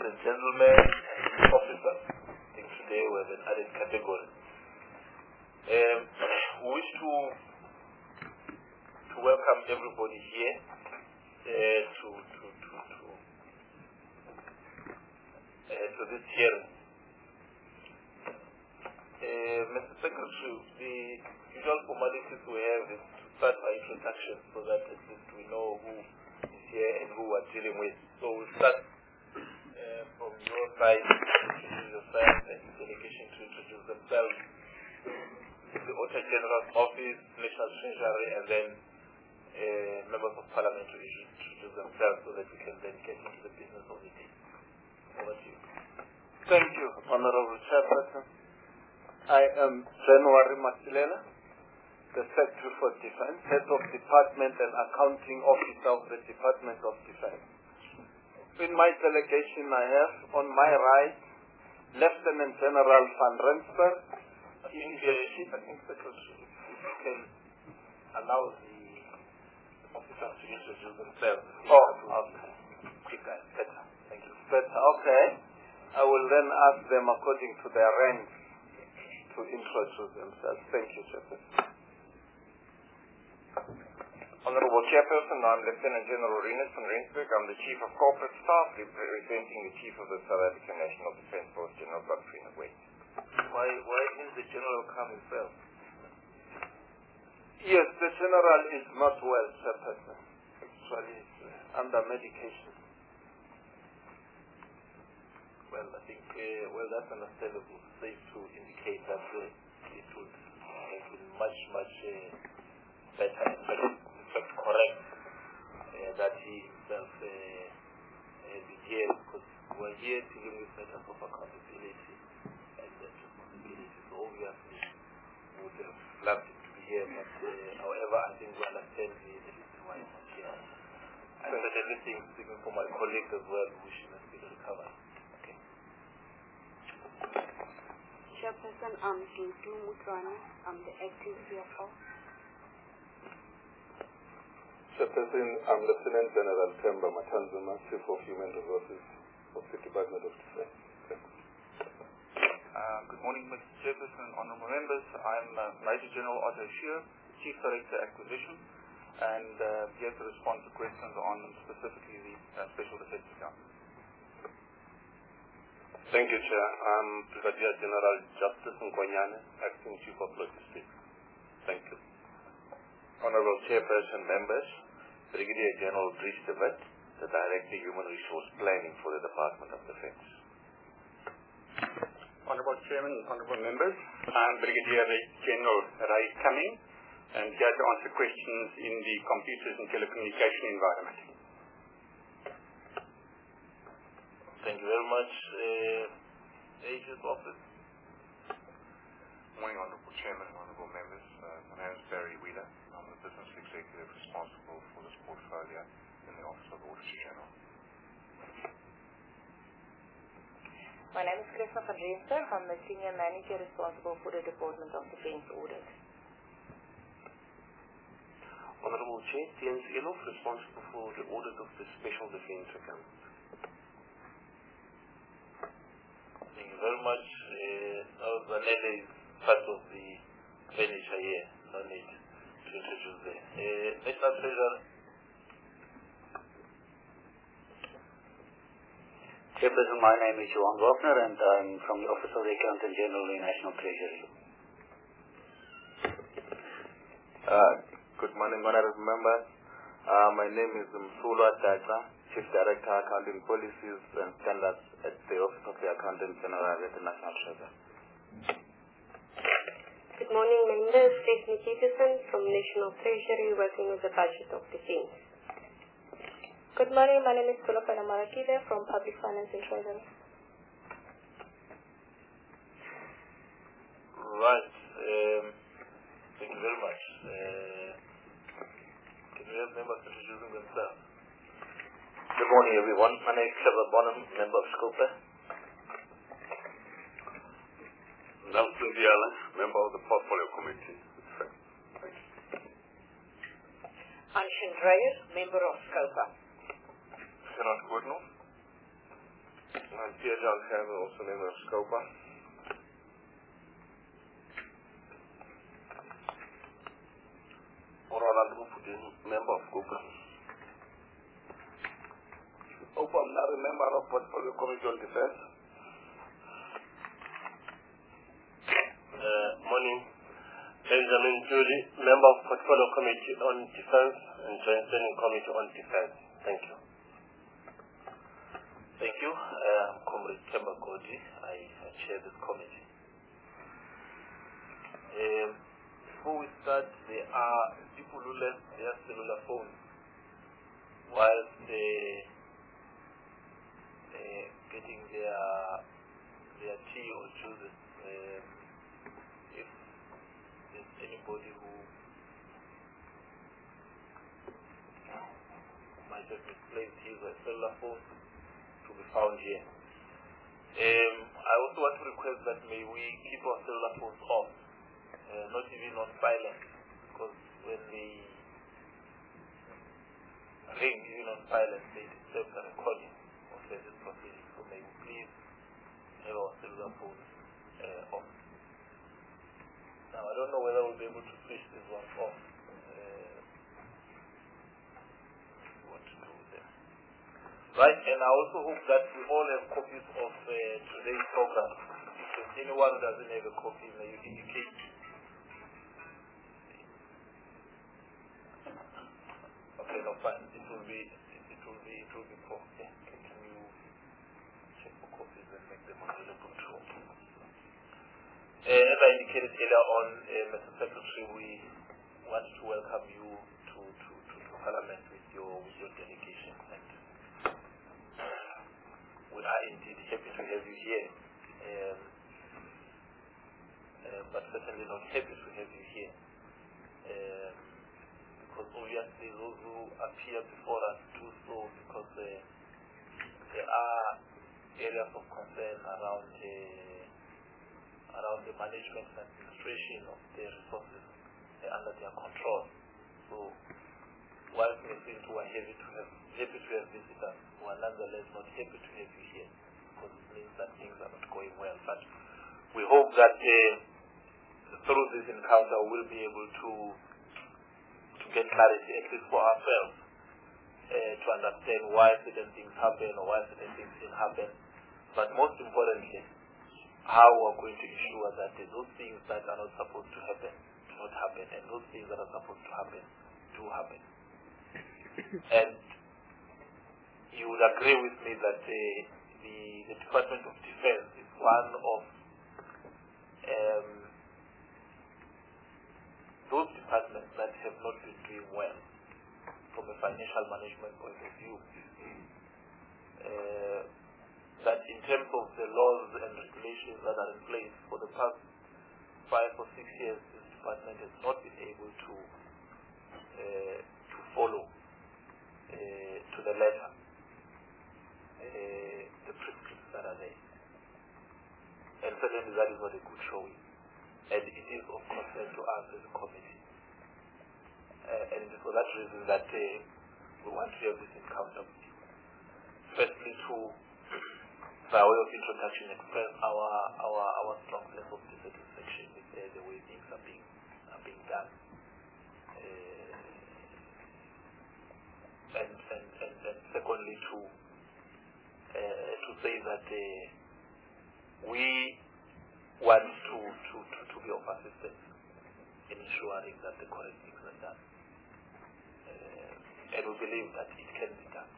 and gentlemen, officers. I think today we have an added category. We wish to welcome everybody here to this hearing. Mr. Secretary, the usual formalities we have is to start by introduction so that at least we know who is here and who we're dealing with. So we'll start from your side to introduce yourself and the delegation to introduce themselves. The Auditor General's Office, National Treasury, and then members of Parliament to introduce themselves so that we can then get into the business of the day. Over to you. Thank you, Honorable Chairperson. I am January Masilela, the Secretary for Defense, Head of Department and Accounting Officer of the Department of Defense. In my delegation, I have on my right Lieutenant General Van Rensburg. I think Secretary, if you can allow the officers to introduce themselves. Oh, okay. Quicker, better. Thank you. Better, okay. I will then ask them according to their rank to introduce themselves. Thank you, Chairperson. Honorable Chairperson, I'm Lieutenant General Rinus van Rensburg. I'm the Chief of Corporate Staff, representing the Chief of the South African National Defence Force, General Godfrey West. Why didn't the General come himself? Yes, the General is not well, Chairperson. Actually, he's under medication. Well, I think, that's understandable. Safe to indicate that it would have been much better, in fact correct, that he himself be here, because we're here dealing with matters of accountability and responsibility. So obviously, we would have loved him to be here, but however, I think we understand the reason why he's not here. I certainly think, speaking for my colleagues as well, we should have been recovered. Chairperson, I'm Kintu Mutrani. I'm the acting CFO. Chairperson, I'm Lieutenant General Themba Matanzima, Chief of Human Resources of the Department of Defense. Good morning, Mr. Chairperson, honorable members. I'm Major General Otto Shear, Chief Director Acquisition, and here to respond to questions on specifically the Special Defence Account. Thank you, Chair. I'm Brigadier General Justice Nkonyane, Acting Chief of Logistics. Thank you. Honorable Chairperson, members, Brigadier General Dries de Wit, the Director Human Resource Planning for the Department of Defence. Honorable Chairman, honorable members, I'm Brigadier General Ray Cumming, and here to answer questions in the computers and telecommunication environment. Thank you very much. Agent's Office. Morning, Honorable Chairman, honorable members. My name is Barry Wheeler. I'm the Business Executive responsible for this portfolio in the Office of the Auditor General. My name is Christa van Reester. I'm the Senior Manager responsible for the Department of Defence Audit. Honorable Chair, James Elof, responsible for the audit of the Special Defence Account. Thank you very much. Zanele is part of the furniture here. No need to introduce them. National Treasury. Chairperson, my name is Johan Wagner, and I'm from the Office of the Accountant General in National Treasury. Good morning, honorable members. My name is Msulwa Daja, Chief Director, Accounting Policies and Standards at the Office of the Accountant General at the National Treasury. Good morning, members. Stephanie Peterson from National Treasury, working with the Budget of Defence. Good morning, my name is Kulopana Marakide from Public Finance and Treasury. Right. Thank you very much. Can we have members introducing themselves? Good morning, everyone. My name is Trevor Bonham, member of SCOPA. Nelson Diala, member of the Portfolio Committee. Thank you. Anshin Reyes, member of SCOPA. Gerard Gordon. I'm Pierre John Campbell, also member of SCOPA. Ronald Rupudin, member of SCOPA. I'm now a member of Portfolio Committee on Defense. Morning. Benjamin Julie, member of Portfolio Committee on Defense and Joint Standing Committee on Defense. Thank you. Thank you. Comrade Kemba Godi, I chair this committee. Before we start, there are people who left their cellular phones whilst getting their tea or juice. If there's anybody who might have misplaced his cellular phone, to be found here. I also want to request that may we keep our cellular phones off, not even on silent, because when they ring even on silent, they disturb the recording of this proceeding. So may we please have our cellular phones off. Now I don't know whether we'll be able to switch this one off. What to do with them. Right, and I also hope that we all have copies of today's program. If anyone who doesn't have a copy, may you indicate. Okay, no, fine. It will be for. Okay. Can you check for copies and make them available to all? As I indicated earlier on, Mr. Secretary, we want to welcome you to Parliament with your delegation. We are indeed happy to have you here, but certainly not happy to have you here, because obviously those who appear before us do so because there are areas of concern around the management and administration of the resources under their control. So whilst we seem to are happy to have visitors, we are nonetheless not happy to have you here, because it means that things are not going well. But we hope that through this encounter we'll be able to get clarity, at least for ourselves, to understand why certain things happen or why certain things didn't happen. But most importantly, how we're going to ensure that those things that are not supposed to happen do not happen, and those things that are supposed to happen do happen. And you would agree with me that the Department of Defense is one of those departments that have not been doing well from a financial management point of view. That in terms of the laws and regulations that are in place for the past 5 or 6 years, this department has not been able to follow to the letter the prescriptions that are there. And certainly that is not a good showing. And it is of concern to us as a committee. And it is for that reason that we want to have this encounter with you. Firstly, to, by way of introduction, express our strong sense of dissatisfaction with the way things are being done. And secondly, to say that we want to be of assistance in ensuring that the correct things are done. And we believe that it can be done.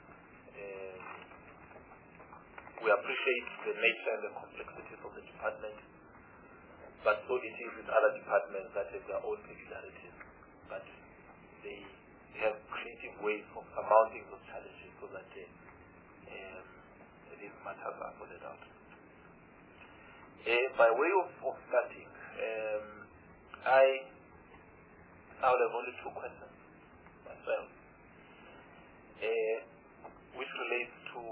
We appreciate the nature and the complexities of the department, but so it is with other departments that have their own peculiarities. But they have creative ways of surmounting those challenges so that these matters are sorted out. By way of starting, I will have only 2 questions myself, which relates to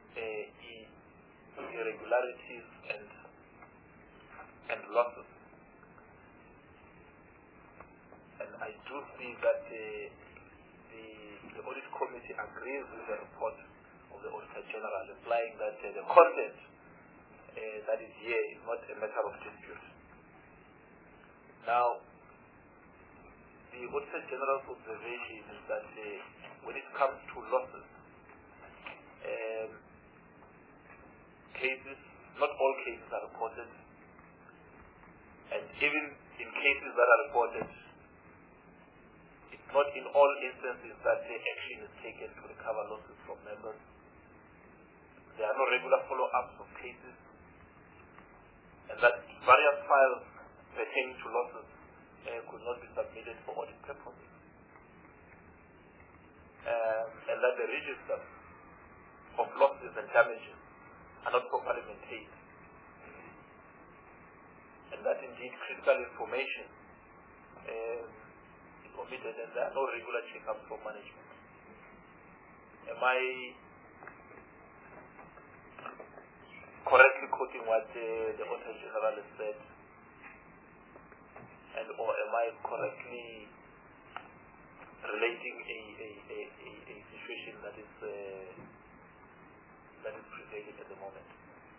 irregularities and losses. And I do see that the audit committee agrees with the report of of the Auditor General, implying that the content that is here is not a matter of dispute. Now, the Auditor General's observation is that when it comes to losses, cases, not all cases are reported, and even in cases that are reported, it's not in all instances that action is taken to recover losses from members. There are no regular follow-ups of cases, and that various files pertaining to losses could not be submitted for audit purposes, and that the register of losses and damages are not properly maintained, and that indeed critical information is omitted, and there are no regular checkups for management. Am I correctly quoting what the Auditor General has said, and or am I correctly relating a situation that is prevailing at the moment?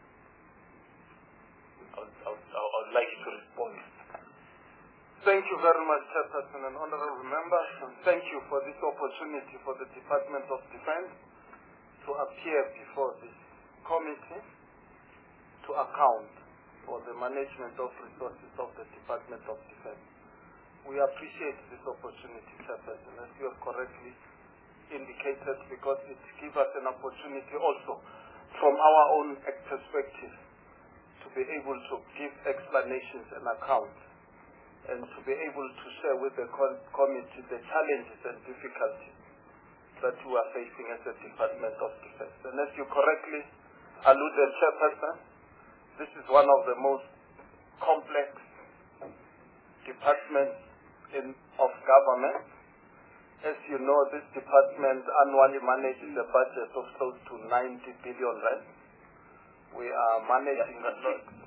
I would like you to respond. Thank you very much, Chairperson and honorable members, and thank you for this opportunity for the Department of Defense to appear before this committee to account for the management of resources of the Department of Defense. We appreciate this opportunity, Chairperson, as you have correctly indicated, because it gives us an opportunity also from our own perspective to be able to give explanations and accounts, and to be able to share with the committee the challenges and difficulties that we are facing as a Department of Defense. And as you correctly alluded, Chairperson, this is one of the most complex departments of government. As you know, this department annually manages a budget of close to 90 billion rand. We are managing what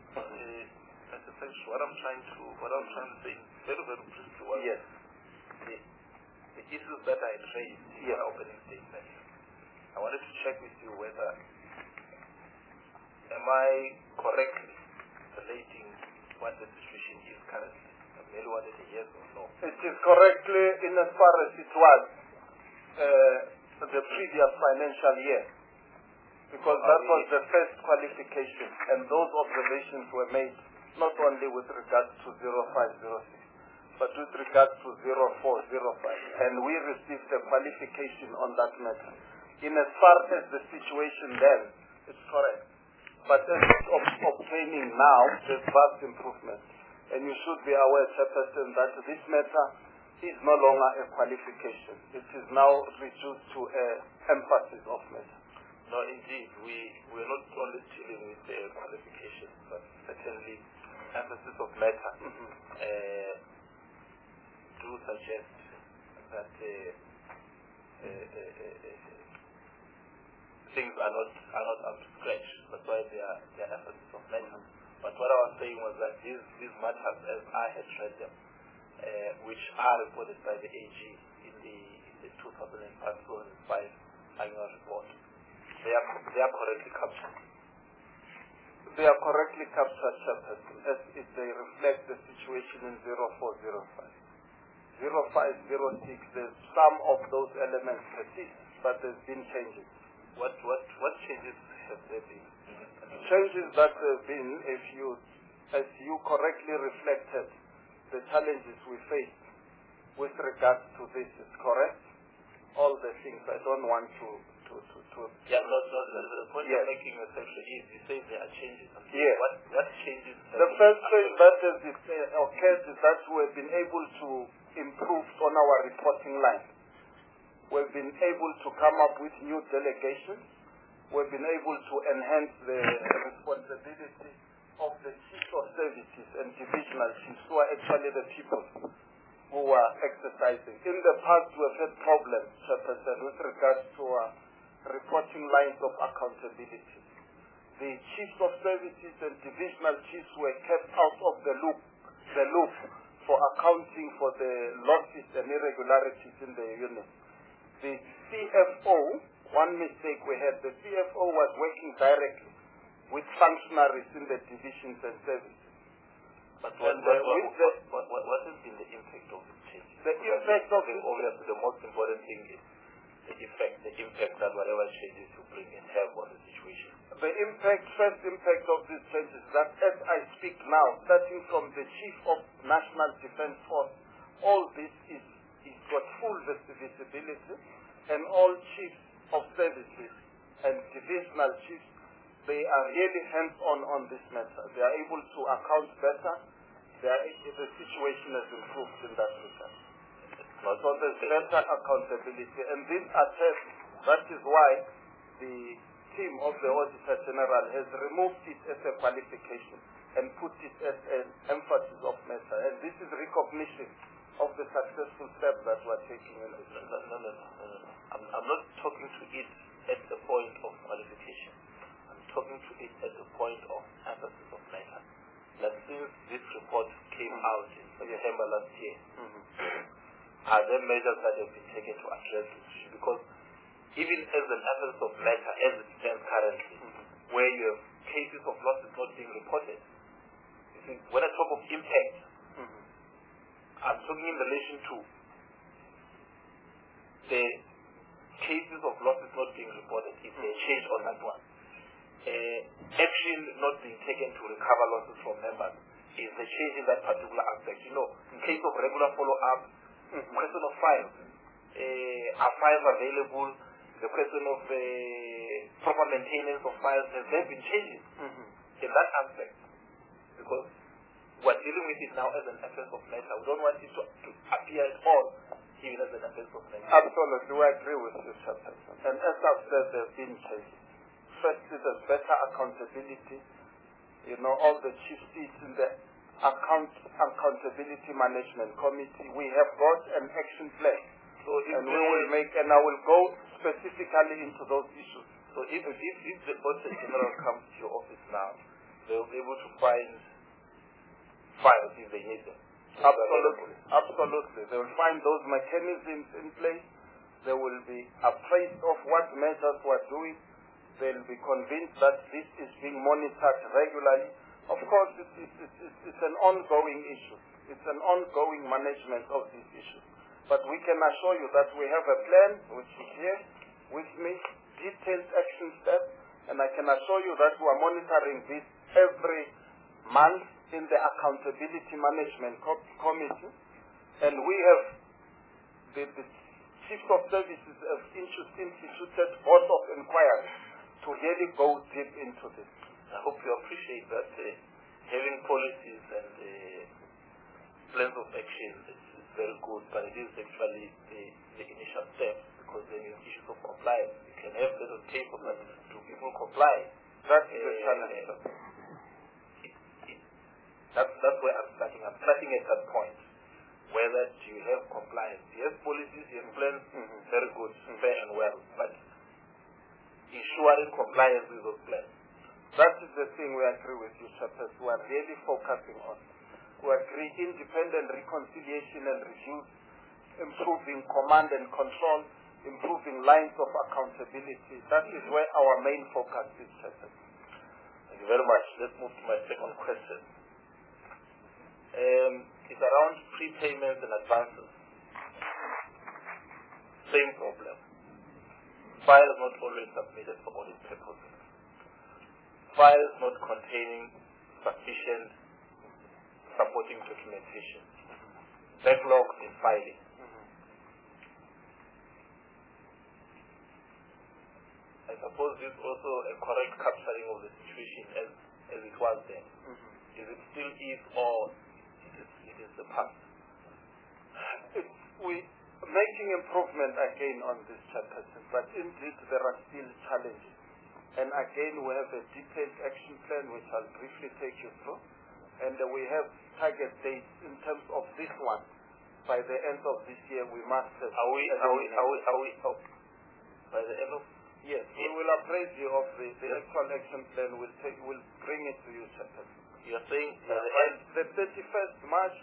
I'm trying to say very, very briefly was yes. the issues that I raised in my opening statement. I wanted to check with you whether am I correctly relating what the situation is currently? I merely wanted a yes or no. It is correctly in as far as it was the previous financial year, because that was the first qualification, and those observations were made not only with regards to 0506, but with regards to 0405, and we received a qualification on that matter. In as far as the situation then, it's correct. But as it's obtaining now, there's vast improvement. And you should be aware, Chairperson, that this matter is no longer a qualification. It is now reduced to an emphasis of matter. No, indeed, we're not only dealing with the qualification, but certainly emphasis of matter do suggest that things are not up to scratch. That's why they are emphasis of matter. But what I was saying was that these matters, as I had read them, which are reported by the AG in the 2005 annual report, they are correctly captured. They are correctly captured, Chairperson, as if they reflect the situation in 0405. 0506, there's some of those elements persist, but there's been changes. What changes have there been? Changes that have been, as you correctly reflected, the challenges we face with regards to this is correct. All the things I don't want to. Yeah, the point you're making essentially is you say there are changes. Yes. What changes? The first change that has occurred is that we've been able to improve on our reporting line. We've been able to come up with new delegations. We've been able to enhance the responsibility of the chiefs of services and divisional chiefs, who are actually the people who are exercising. In the past, we've had problems, Chairperson, with regards to reporting lines of accountability. The chiefs of services and divisional chiefs were kept out of the loop for accounting for the losses and irregularities in the unit. The CFO, one mistake we had. The CFO was working directly with functionaries in the divisions and services. But what has been the impact of the change? The impact of it, obviously the most important thing is the impact that whatever changes you bring and have on the situation. The first impact of these changes, that as I speak now, starting from the Chief of National Defence Force, all this is got full visibility, and all chiefs of services and divisional chiefs, they are really hands-on on this matter. They are able to account better. The situation has improved in that regard. So there's better accountability, and this attests, that is why the team of the Auditor General has removed it as a qualification and put it as an emphasis of matter. And this is recognition of the successful steps that we're taking in this. No. I'm not talking to it at the point of qualification. I'm talking to it at the point of emphasis of matter. That since this report came out in September last year, are there measures that have been taken to address this issue? Because even as an emphasis of matter, as it stands currently, where you have cases of losses not being reported, you see, when I talk of impact, I'm talking in relation to the cases of losses not being reported, if they change on that one. Action not being taken to recover losses from members is the change in that particular aspect. You know, in case of regular follow-up, question of files. Are files available? The question of proper maintenance of files, has there been changes in that aspect? Because we're dealing with it now as an offense of matter. We don't want it to appear at all, even as an offense of matter. Absolutely, we agree with you, Chairperson. And as I've said, there have been changes. Firstly, there's better accountability. You know, all the chief seats in the accountability management committee. We have got an action plan. So and we will make, and I will go specifically into those issues. So if the Auditor General comes to your office now, they'll be able to find files if they need them. Absolutely. They will find those mechanisms in place. They will be appraised of what measures we're doing. They'll be convinced that this is being monitored regularly. Of course, it's an ongoing issue. It's an ongoing management of these issues. But we can assure you that we have a plan, which is here with me, detailed action steps, and I can assure you that we are monitoring this every month in the Accountability Management Committee. And we have, the Chief of Services have instituted board of inquiry to really go deep into this. I hope you appreciate that having policies and plans of action is very good, but it is actually the initial step, because then you have issues of compliance. You can have that on paper, but do people comply? That's the challenge. That's where I'm starting. I'm starting at that point. Whether you have compliance. You have policies, you have plans, very good, fair and well, but ensuring compliance with those plans. That is the thing we agree with you, Chairperson. We are really focusing on. We agree independent reconciliation and reviews, improving command and control, improving lines of accountability. That is where our main focus is, Chairperson. Thank you very much. Let's move to my second question. It's around prepayments and advances. Same problem. Files not always submitted for audit purposes. Files not containing sufficient supporting documentation. Backlogs in filing. I suppose this is also a correct capturing of the situation as it was then. Is it still is, or it is the past? We're making improvement again on this, Chairperson, but indeed there are still challenges. And again, we have a detailed action plan which I'll briefly take you through. And we have target dates in terms of this one. By the end of this year, we must have. Are we by the end of? Yes, we will appraise you of the actual action plan. We'll bring it to you, Chairperson. You're saying the 31st March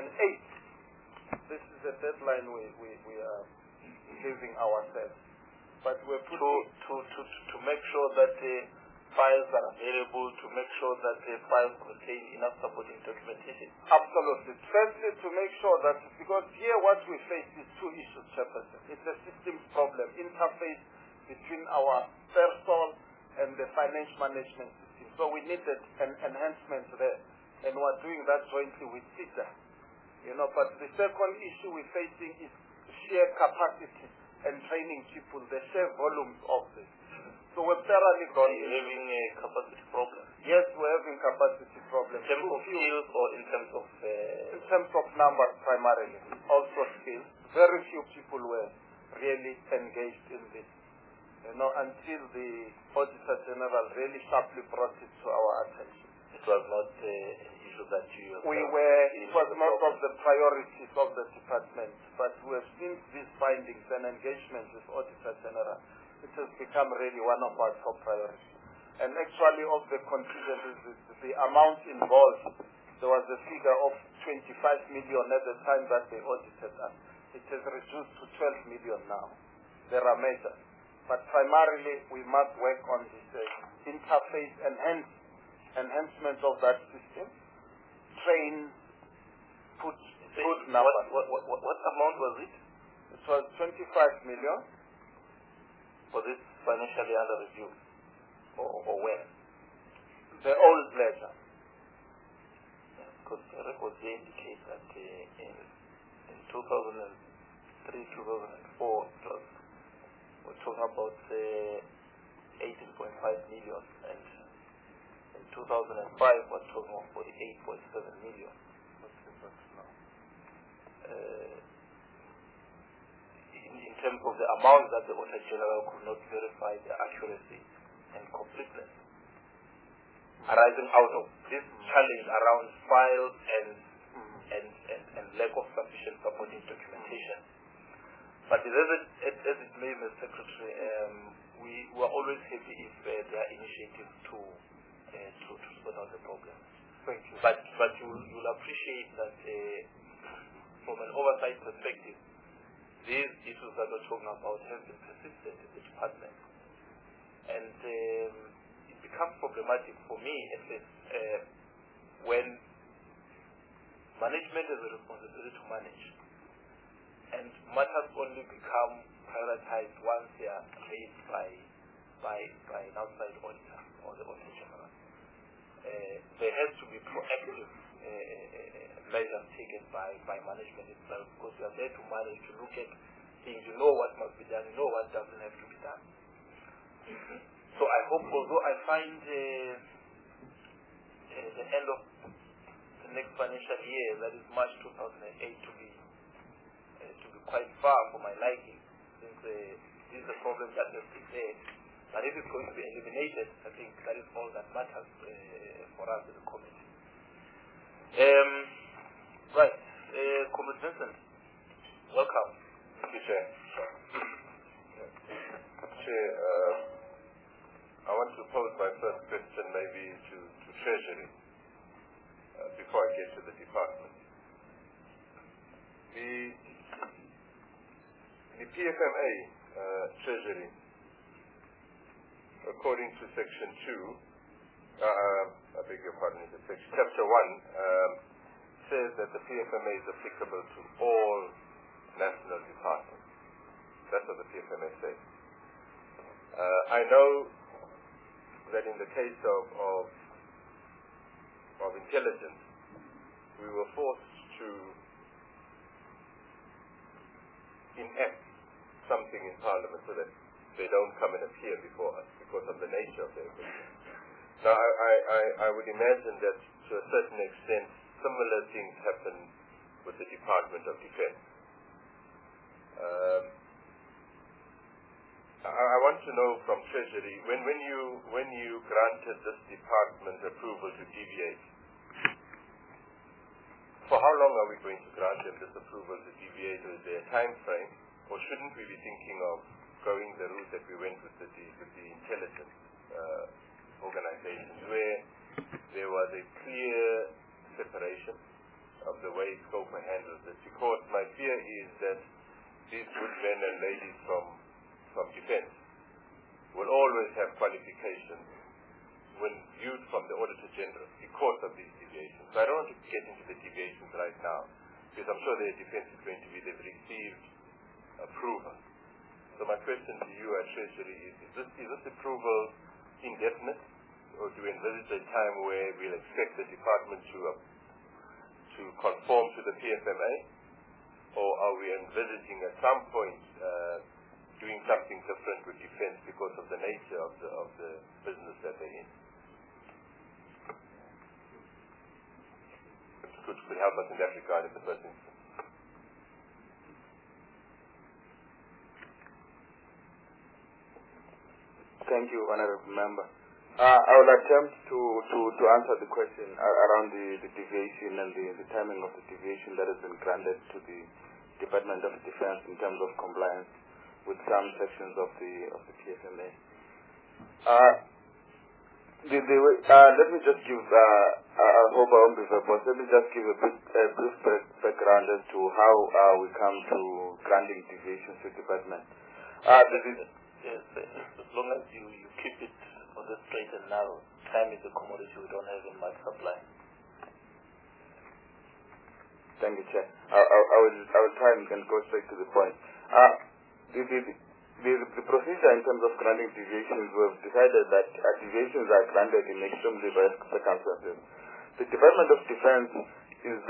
2008. This is the deadline we are giving ourselves. but we're to make sure that files are available, to make sure that the files contain enough supporting documentation? Absolutely. Firstly, to make sure that, because here what we face is two issues, Chairperson. It's a systems problem, interface between our personal and the finance management system. So we needed an enhancement there, and we're doing that jointly with CISA. But the second issue we're facing is sheer capacity and training people, the sheer volumes of this. So we're thoroughly gone. Are you having a capacity problem? Yes, we're having capacity problems. In terms of skills or in terms of... in terms of numbers primarily, also skills. Very few people were really engaged in this. Until the Auditor General really sharply brought it to our attention. It was not an issue that you... It was not of the priorities of the department, but we have seen these findings and engagement with Auditor General. It has become really one of our top priorities. And actually of the contingent, the amount involved, there was a figure of 25 million at the time that they audited us. It has reduced to 12 million now. There are measures. But primarily, we must work on this interface enhancement of that system. Train, put numbers. What amount was it? It was 25 million. For this financially under review? Or when? The old ledger. Because the records indicate that in 2003, 2004, we're talking about 18.5 million, and in 2005 we're talking about 48.7 million. What's the difference now? In terms of the amount that the Auditor General could not verify the accuracy and completeness, arising out of this challenge around files and lack of sufficient supporting documentation. But as it may, Mr. Secretary, we were always happy if there are initiatives to sort out the problem. Thank you. But you'll appreciate that from an oversight perspective, these issues that we're talking about have been persistent in the department. And it becomes problematic for me, at least, when management has a responsibility to manage, and matters only become prioritized once they are raised by an outside auditor or the Auditor General. There has to be proactive measures taken by management itself, because we are there to manage, to look at things, you know what must be done, you know what doesn't have to be done. So I hope, although I find the end of the next financial year, that is March 2008, to be quite far for my liking, since this is a problem that has been there. But if it's going to be eliminated, I think that is all that matters for us as a committee. Right, Comrade Vincent, welcome. Thank you, Chair. Chair, I want to pose my first question maybe to Treasury before I get to the department. The PFMA, Treasury, according to Section 2, I beg your pardon, Chapter 1, says that the PFMA is applicable to all national departments. That's what the PFMA says. I know that in the case of intelligence, we were forced to enact something in Parliament so that they don't come and appear before us because of the nature of their business. Now, I would imagine that to a certain extent, similar things happen with the Department of Defense. I want to know from Treasury, when you granted this department approval to deviate, for how long are we going to grant them this approval to deviate? Is there a time frame, or shouldn't we be thinking of going the route that we went with the intelligence organizations, where there was a clear separation of the way SCOPA handles this? Because my fear is that these good men and ladies from from defense will always have qualifications when viewed from the Auditor General because of these deviations. So I don't want to get into the deviations right now, because I'm sure their defense is going to be they've received approval. So my question to you at Treasury is this approval indefinite, or do we envisage a time where we'll expect the department to conform to the PFMA, or are we envisaging at some point doing something different with defense because of the nature of the business that they're in? Could help us in that regard in the first instance. Thank you, Honorable Member. I will attempt to answer the question around the deviation and the timing of the deviation that has been granted to the Department of Defense in terms of compliance with some sections of the PFMA. Let me just give, I hope I won't be verbose, let me just give a brief background as to how we come to granting deviations to the department. Yes, as long as you keep it on the straight and narrow. Time is a commodity we don't have in much supply. Thank you, Chair. I will try and go straight to the point. The procedure in terms of granting deviations, we have decided that deviations are granted in extremely rare circumstances. The Department of Defense is,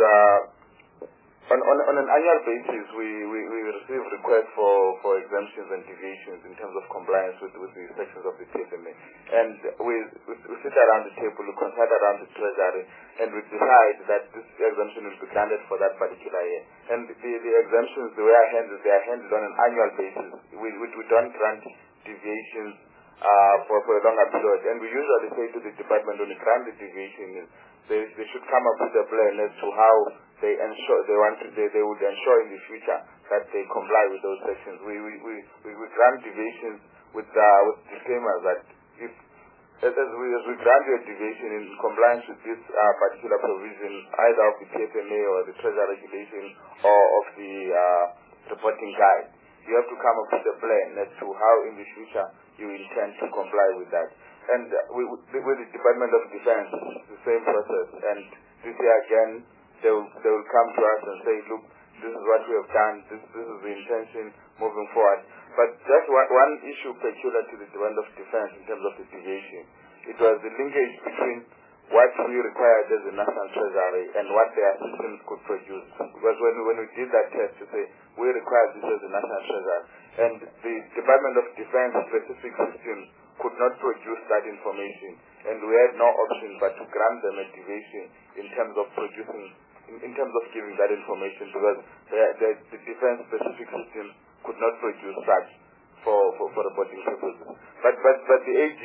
on an annual basis, we receive requests for exemptions and deviations in terms of compliance with the sections of the PFMA. And we sit around the table, we consult around the Treasury, and we decide that this exemption will be granted for that particular year. And the exemptions, the way they are handled on an annual basis. We don't grant deviations for a longer period. And we usually say to the department, when we grant the deviation, they should come up with a plan as to how they would ensure in the future that they comply with those sections. We grant deviations with disclaimers that as we grant you a deviation in compliance with this particular provision, either of the PFMA or the Treasury regulation or of the reporting guide, you have to come up with a plan as to how in the future you intend to comply with that. And with the Department of Defense, the same process. And this year again, they will come to us and say, look, this is what we have done, this is the intention moving forward. But just one issue peculiar to the Department of Defense in terms of the deviation. It was the linkage between what we required as the National Treasury and what their systems could produce. Because when we did that test to say, we require this as the National Treasury, and the Department of Defense specific systems could not produce that information, and we had no option but to grant them a deviation in terms of producing, in terms of giving that information, because the defense specific system could not produce that for reporting purposes. But the AG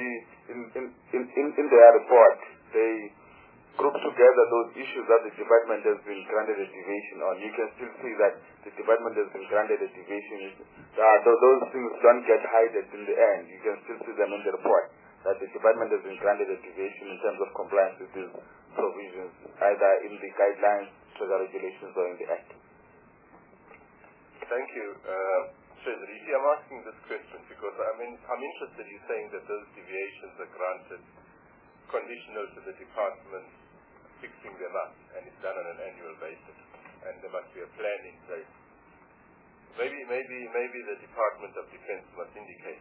in their report, they group together those issues that the department has been granted a deviation on. You can still see that the department has been granted a deviation. Those things don't get hidden in the end. You can still see them in the report, that the department has been granted a deviation in terms of compliance with these provisions, either in the guidelines, Treasury regulations, or in the Act. Thank you. Treasury, I'm asking this question because I'm interested in saying that those deviations are granted conditional to the department fixing them up, and it's done on an annual basis, and there must be a plan in place. Maybe the Department of Defense must indicate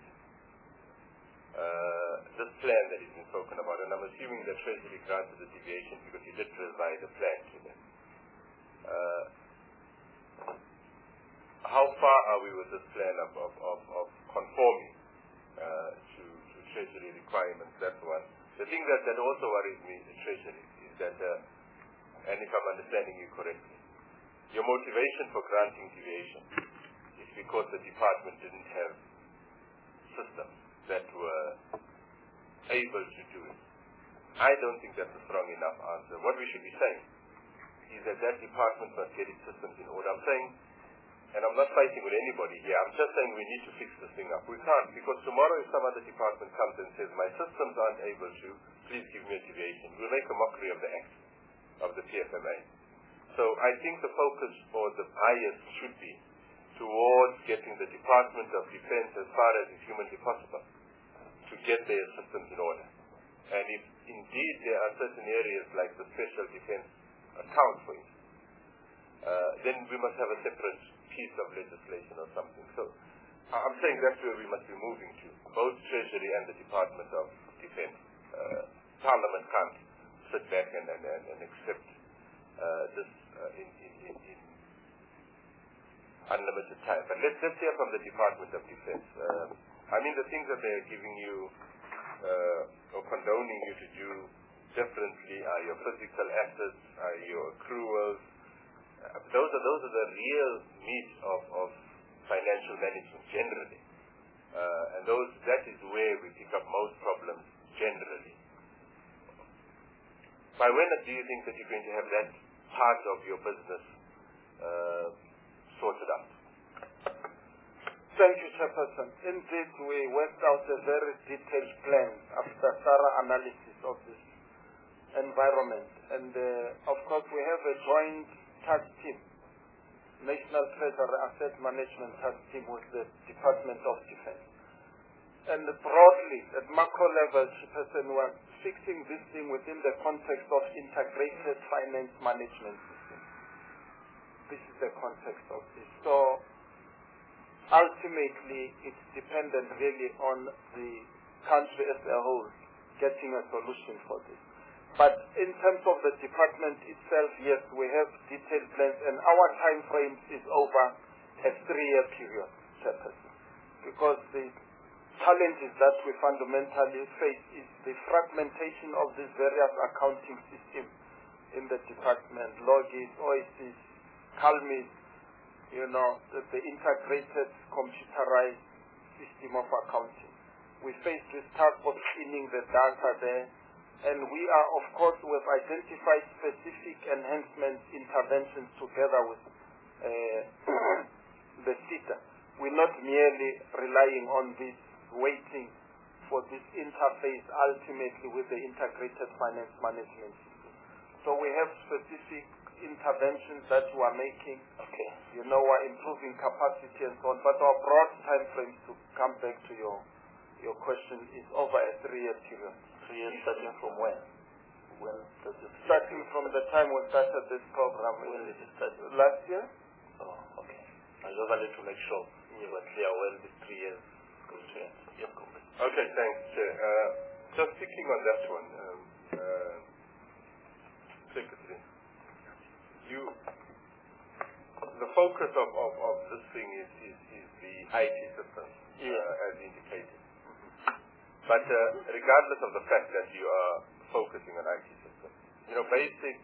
this plan that has been spoken about, and I'm assuming that Treasury granted the deviation because he did provide a plan to them. How far are we with this plan of conforming to Treasury requirements? That's one. The thing that also worries me in Treasury is that, and if I'm understanding you correctly, your motivation for granting deviation is because the department didn't have systems that were able to do it. I don't think that's a strong enough answer. What we should be saying is that department must get its systems in order. I'm saying, and I'm not fighting with anybody here, I'm just saying we need to fix this thing up. We can't, because tomorrow if some other department comes and says, my systems aren't able to, please give me a deviation, we'll make a mockery of the Act, of the PFMA. So I think the focus or the bias should be towards getting the Department of Defense as far as is humanly possible to get their systems in order. And if indeed there are certain areas like the special defense account, for instance, then we must have a separate piece of legislation or something. So I'm saying that's where we must be moving to, both Treasury and the Department of Defense. Parliament can't sit back and accept this in unlimited time. But let's hear from the Department of Defense. I mean, the things that they're giving you or condoning you to do differently are your physical assets, are your accruals. Those are the real meat of financial management generally. And that is where we pick up most problems generally. By when do you think that you're going to have that part of your business sorted out? Thank you, Chairperson. Indeed, we worked out a very detailed plan after thorough analysis of this environment. And of course, we have a joint task team, National Treasury Asset Management Task Team with the Department of Defense. And broadly, at macro level, Chairperson, we are fixing this thing within the context of integrated finance management system. This is the context of this. So ultimately, it's dependent really on the country as a whole getting a solution for this. But in terms of the department itself, yes, we have detailed plans, and our time frame is over a 3-year period, Chairperson. Because the challenges that we fundamentally face is the fragmentation of these various accounting systems in the department, Logis, OASIS, CalMIS, the integrated computerized system of accounting. We face this task of cleaning the data there, and we are, of course, we've identified specific enhancement interventions together with the SETA. We're not merely relying on this, waiting for this interface ultimately with the integrated finance management system. So we have specific interventions that we are making. Okay. We're improving capacity and so on. But our broad time frame, to come back to your question, is over a 3-year period. 3 years starting from when? When does it starting from the time we started this program. When did it start? Last year. Oh, okay. I just wanted to make sure you were clear when the 3 years goes to end. Okay, thanks, Chair. Just sticking on that one, Secretary, the focus of this thing is the IT system, as indicated. But regardless of the fact that you are focusing on IT system, basic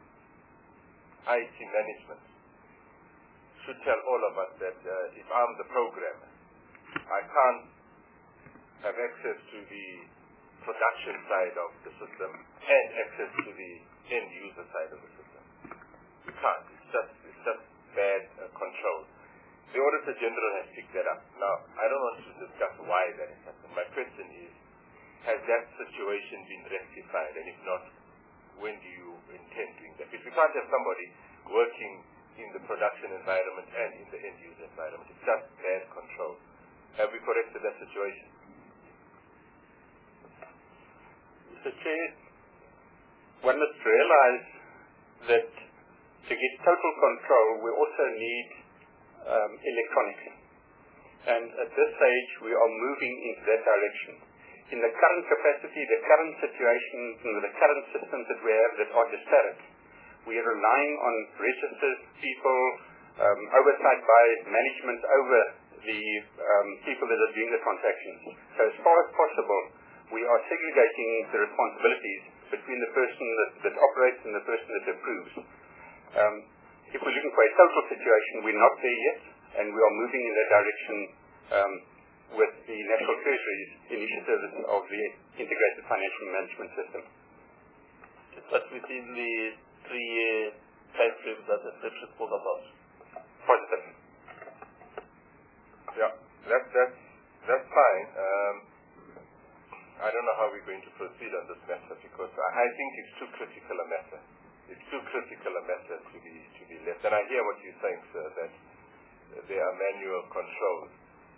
IT management should tell all of us that if I'm the programmer, I can't have access to the production side of the system and access to the end user side of the system. You can't. It's just bad control. The Auditor General has picked that up. Now, I don't want to discuss why that has happened. My question is, has that situation been rectified? And if not, when do you intend doing that? If you can't have somebody working in the production environment and in the end user environment, it's just bad control. Have we corrected that situation? Mr. Chair, one must realize that to get total control, we also need electronics. And at this stage, we are moving into that direction. In the current capacity, the current situation, the current systems that we have that are disparate, we are relying on registered people, oversight by management over the people that are doing the transactions. So as far as possible, we are segregating the responsibilities between the person that operates and the person that approves. If we're looking for a total situation, we're not there yet, and we are moving in that direction with the National Treasury's initiatives of the Integrated Financial Management System. But within the 3-year time frame that the Secretary spoke about? Positive. Yeah, that's fine. I don't know how we're going to proceed on this matter because I think it's too critical a matter. It's too critical a matter to be left. And I hear what you're saying, sir, that there are manual controls.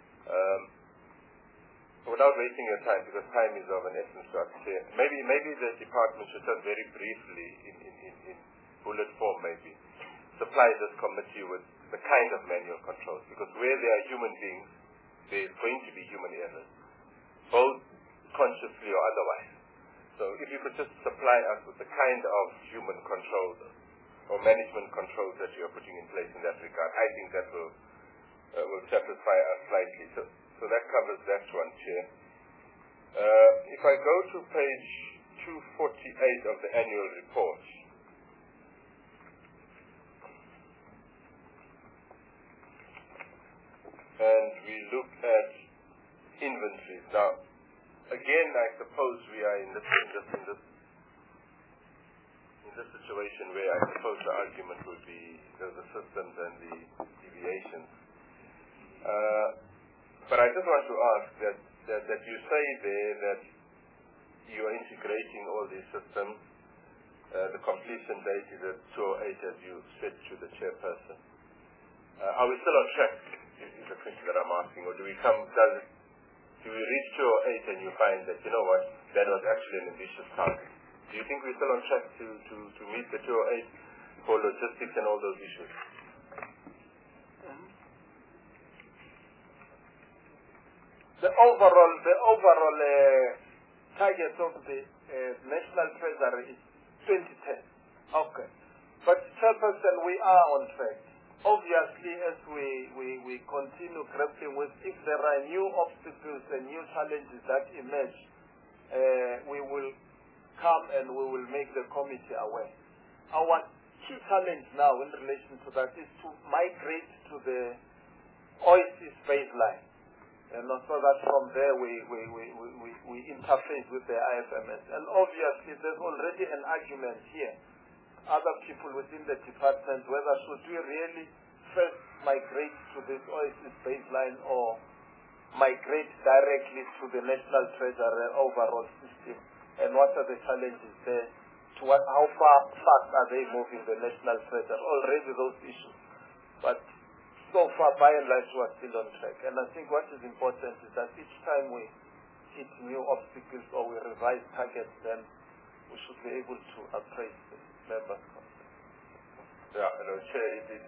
Without wasting your time, because time is of an essence to us here, maybe the department should just very briefly, in bullet form maybe, supply this committee with the kind of manual controls, because where there are human beings, there is going to be human errors, both consciously or otherwise. So if you could just supply us with the kind of human controls or management controls that you are putting in place in that regard, I think that will satisfy us slightly. So that covers that one, Chair. If I go to page 248 of the annual report, and we look at inventories. Now, again, I suppose we are in this situation where I suppose the argument would be the systems and the deviations. But I just want to ask that you say there that you are integrating all these systems. The completion date is at 208, as you said to the chairperson. Are we still on track? Is the question that I'm asking, or do we reach 208 and you find that, you know what, that was actually an ambitious target? Do you think we're still on track to meet the 208 for logistics and all those issues? The overall target of the National Treasury is 2010. Okay. But Chairperson, we are on track. Obviously, as we continue grappling with, if there are new obstacles and new challenges that emerge, we will come and we will make the committee aware. Our key challenge now in relation to that is to migrate to the OISIS baseline. And so that from there we interface with the IFMS. And obviously there's already an argument here. Other people within the department, whether should we really first migrate to this OISIS baseline or migrate directly to the National Treasury overall system, and what are the challenges there, how fast are they moving the National Treasury, already those issues. But so far, by and large, we are still on track. And I think what is important is that each time we hit new obstacles or we revise targets, then we should be able to appraise the members. Yeah, Chair,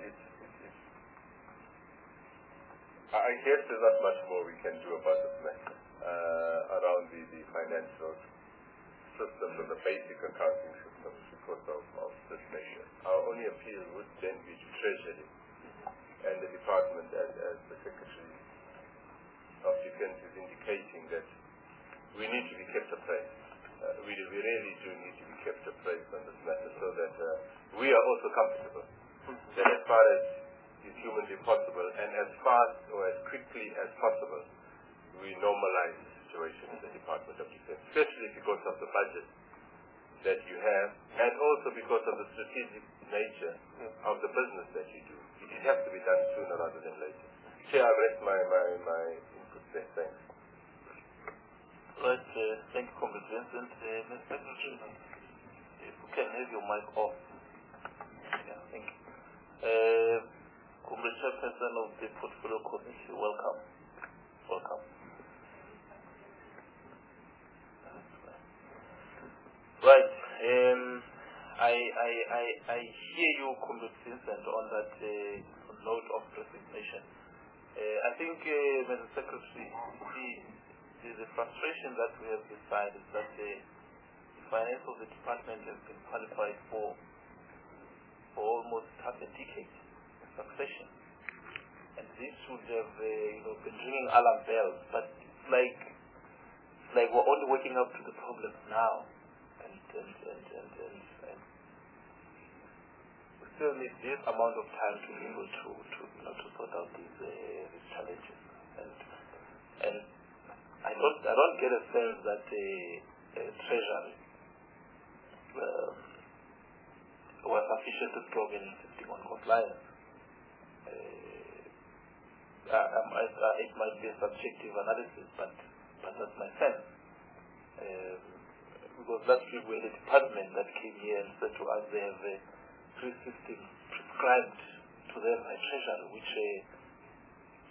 I guess there's not much more we can do about this matter around the financial systems and the basic accounting systems because of this measure. Our only appeal would then be to Treasury and the department, as the Secretary of Defense is indicating, that we need to be kept appraised. We really do need to be kept appraised on this matter so that we are also comfortable that as far as is humanly possible and as fast or as quickly as possible, we normalize the situation in the Department of Defense, especially because of the budget that you have and also because of the strategic nature of the business that you do. It has to be done sooner rather than later. Chair, I rest my input there. Thanks. Right, thank you, Comrade Vincent. Ms. Secretary, if you can have your mic off. Yeah, thank you. Comrade Chairperson of the Portfolio Committee, welcome. Welcome. Right. I hear you, Comrade Vincent, on that note of resignation. I think, Mr. Secretary, the frustration that we have this side is that the finance of the department has been qualified for almost half a decade in succession. And this should have been ringing alarm bells, but it's like we're only waking up to the problem now. And we still need this amount of time to be able to sort out these challenges. And I don't get a sense that the Treasury was sufficiently strong in insisting on compliance. It might be a subjective analysis, but that's my sense. Because last week we had a department that came here and said to us they have three systems prescribed to them by Treasury, which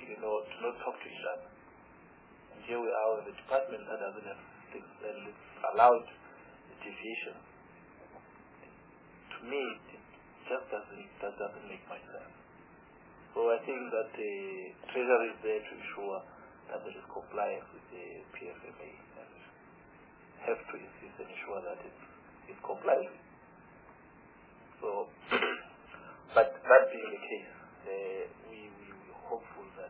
to not talk to each other. And here we are with a department that doesn't have things, and it's allowed deviation. To me, it just doesn't make much sense. So I think that the Treasury is there to ensure that there is compliance with the PFMA and have to insist and ensure that it complies. So, but that being the case, we're hopeful that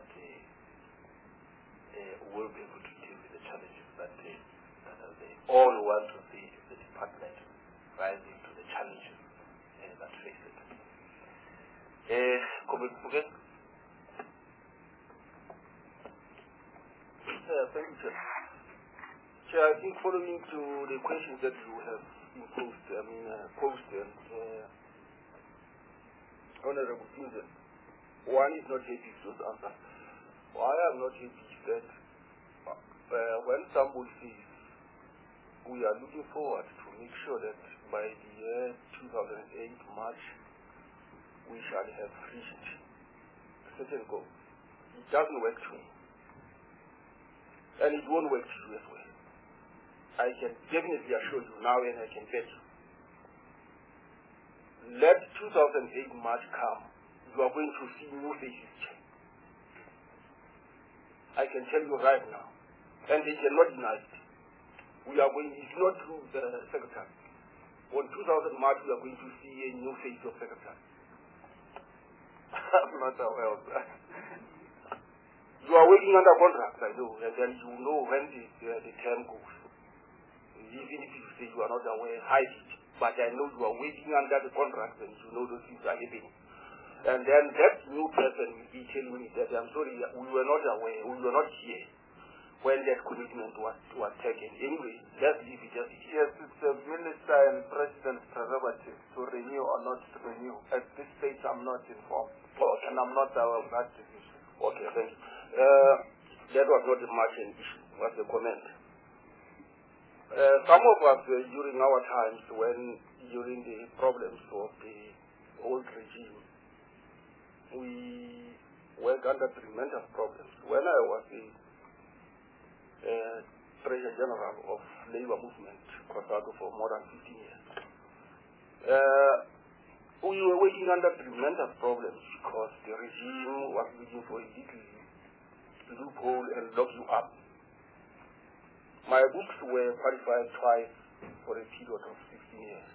we'll be able to deal with the challenges that are there. All we want to see is the department rising to the challenges that face it. Thank you, Chair. Chair, I think following to the questions that you have posed, Honorable Susan, one is not happy to answer. Why I'm not happy is that when somebody says we are looking forward to make sure that by the year 2008 March we shall have reached a certain goal. It doesn't work to me. And it won't work to you as well. I can definitely assure you now, and I can bet you. Let 2008 March come, you are going to see new faces change. I can tell you right now, and they cannot deny it. We are going, it's not through the Secretary. On 2000 March, we are going to see a new face of Secretary. I'm not aware of that. You are working under contract, I know, and then you know when the term goes. Even if you say you are not aware, hide it. But I know you are working under the contract and you know those things are happening. And then that new person will be telling me that I'm sorry, we were not aware, we were not here when that commitment was taken. Anyway, let's leave it as it is. Yes, it's the Minister and President's prerogative to renew or not to renew. At this stage, I'm not informed. Okay. And I'm not aware of that decision. Okay, thank you. That was not much an issue, was the comment. Some of us, during our times, during the problems of the old regime, we worked under tremendous problems. When I was the Treasurer General of Labour Movement, COSATU, for more than 15 years, we were working under tremendous problems because the regime was looking for a little loophole and lock you up. My books were qualified twice for a period of 16 years.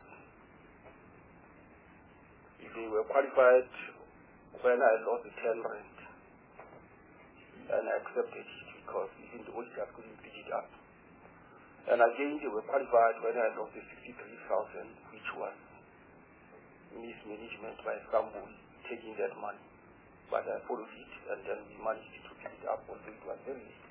They were qualified when I lost the 10 rand, and I accepted it because even the auditors couldn't pick it up. And again, they were qualified when I lost the 63,000, which was mismanagement by somebody taking that money. But I followed it, and then we managed to pick it up, although it was very late.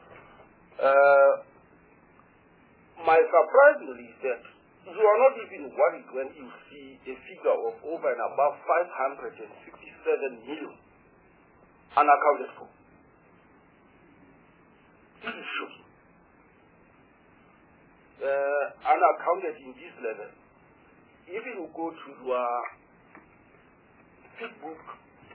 My surprise is that you are not even worried when you see a figure of over and above 567 million unaccounted for. This is shocking. Unaccounted in this level. If you go to your fit book,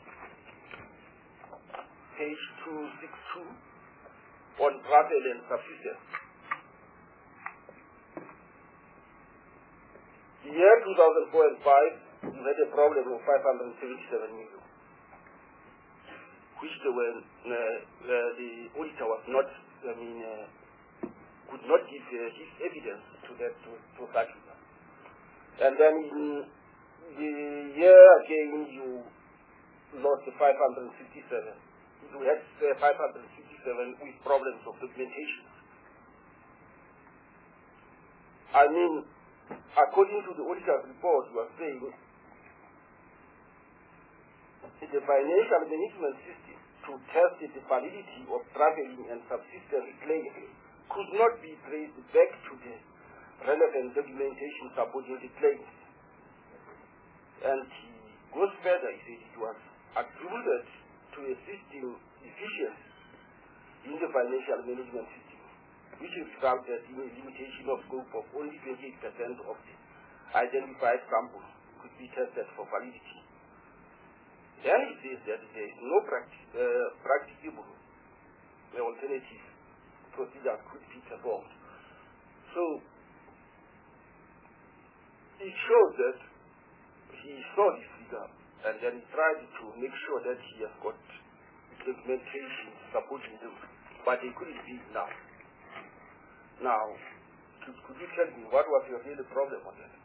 page 262, on travel and subsistence, the year 2004 and 5, you had a problem of 577 million, which the auditor was not, could not give his evidence to that figure. And then in the year again, you lost the 557. You had 557 with problems of documentation. I mean, according to the auditor's report, you are saying the financial management system to test the validity of traveling and subsistence claims could not be traced back to the relevant documentation supporting the claims. And he goes further, he said it was attributed to a system deficiency in the financial management system, which resulted in a limitation of scope of only 28% of the identified samples could be tested for validity. then it says that there is no practicable alternative procedure could be performed. So it shows that he saw this figure and then he tried to make sure that he has got documentation supporting him, but he couldn't see it now. Now, could you tell me what was your real problem on that?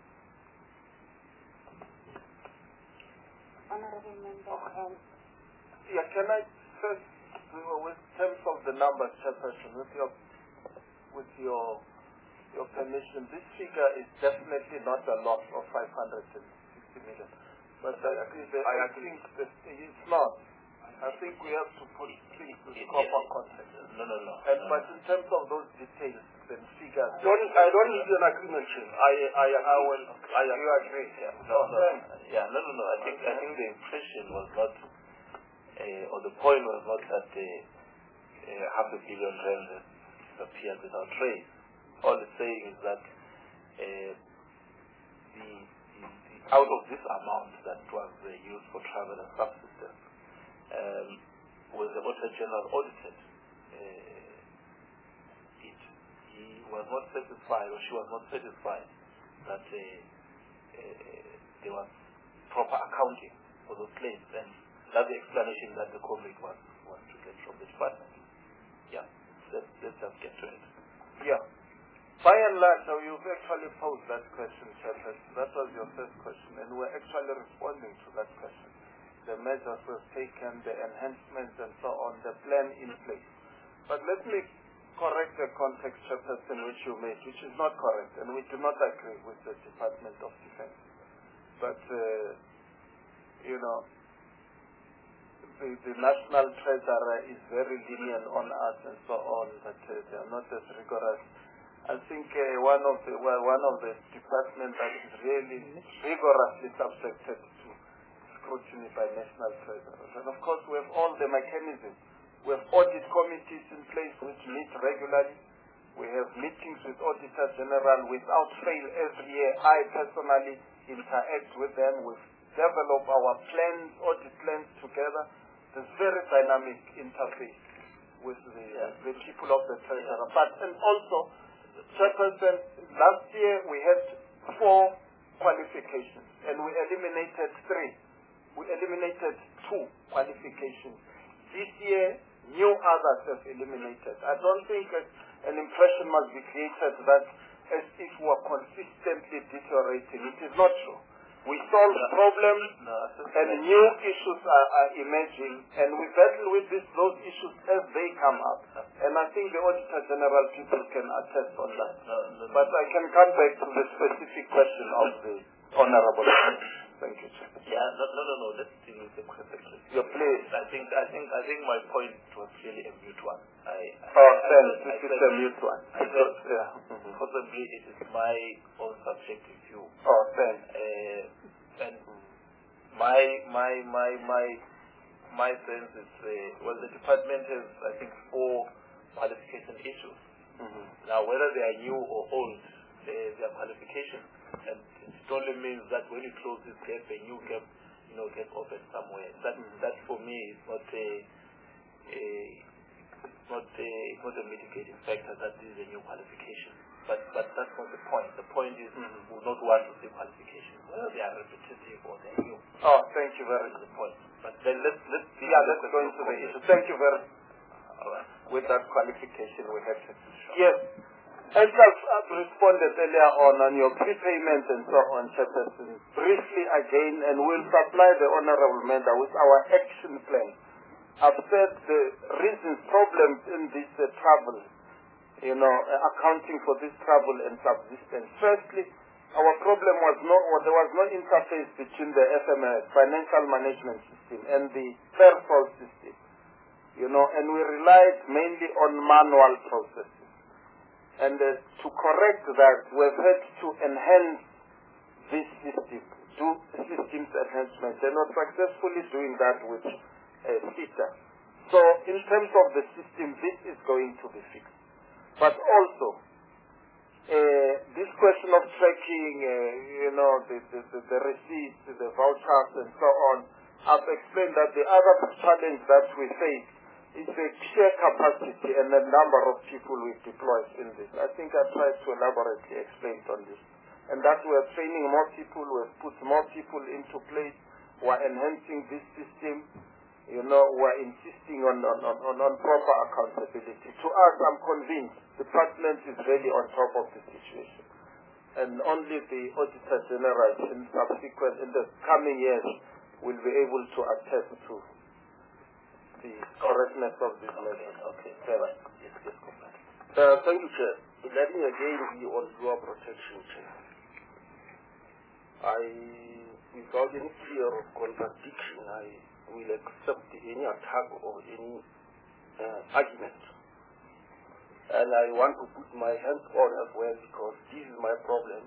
Honorable Member, yeah, can I first, with terms of the numbers, Chairperson, with your permission, this figure is definitely not a loss of 560 million. But I think it's not. I think we have to put things in proper context. No. But in terms of those details, the figures. I don't need an agreement. I agree. Yeah. No. I think the impression was not, or the point was not that half a billion rand appeared without trace. All it's saying is that the out of this amount that was used for travel and subsistence, when the Auditor General audited it, he was not satisfied, or she was not satisfied, that there was proper accounting for those claims, and that's the explanation that the committee was to get from the department. Yeah, let's just get to it. Yeah. By and large, you've actually posed that question, Chairperson. That was your first question, and we're actually responding to that question. The measures were taken, the enhancements and so on, the plan in place. But let me correct the context, Chairperson, which you made, which is not correct, and we do not agree with the Department of Defense. But, the National Treasurer is very lenient on us and so on, but they are not as rigorous. I think one of the departments that is really rigorously subjected to scrutiny by national treasurers. And of course, we have all the mechanisms. We have audit committees in place which meet regularly. We have meetings with Auditor General without fail every year. I personally interact with them. We develop our plans, audit plans together. There's very dynamic interface with the people of the treasurer. And also, Chairperson, last year we had 4 qualifications and we eliminated 3. We eliminated 2 qualifications. This year, new others have eliminated. I don't think an impression must be created that as if we are consistently deteriorating. It is not true. We solve problems and new issues are emerging, and we battle with those issues as they come up. And I think the Auditor General people can attest on that. But I can come back to the specific question of the Honorable. Thank you, Chair. Yeah, no. Let's deal with the question. Your place. I think my point was really a mute one. This is a mute one. I said, possibly it is my own subjective view. And my sense is, the department has, I think, 4 qualification issues. Now, whether they are new or old, they are qualifications. And it only means that when you close this gap, a new gap, gets open somewhere. That for me is not a mitigating factor that this is a new qualification. But that's not the point. The point is we would not want to see qualifications, whether they are repetitive or they are new. Thank you very much. The point. But then let's go into the issue. Thank you very much. All right. With that qualification we have to. Yes. And I've responded earlier on your prepayment and so on, Chairperson. Briefly again, and we'll supply the Honorable Member with our action plan. I've said the reasons, problems in this travel, accounting for this travel and subsistence. Firstly, our problem was there was no interface between the FMS, Financial Management System, and the FAIRFAL system, and we relied mainly on manual processes. And to correct that, we've had to enhance this system, do systems enhancement, and we're successfully doing that with CITA. So in terms of the system, this is going to be fixed. But also, this question of tracking, the receipts, the vouchers, and so on, I've explained that the other challenge that we face is the sheer capacity and the number of people we deploy in this. I think I tried to elaborately explain on this. And that we're training more people, we've put more people into place, we're enhancing this system, we're insisting on proper accountability. To us, I'm convinced the department is really on top of the situation. And only the Auditor General in the coming years will be able to attest to the correctness of this measure. Okay. Thank you, Chair. Let me again be on your protection, Chair. Without any fear of contradiction, I will accept any attack or any argument. And I want to put my hands on as well because this is my problem.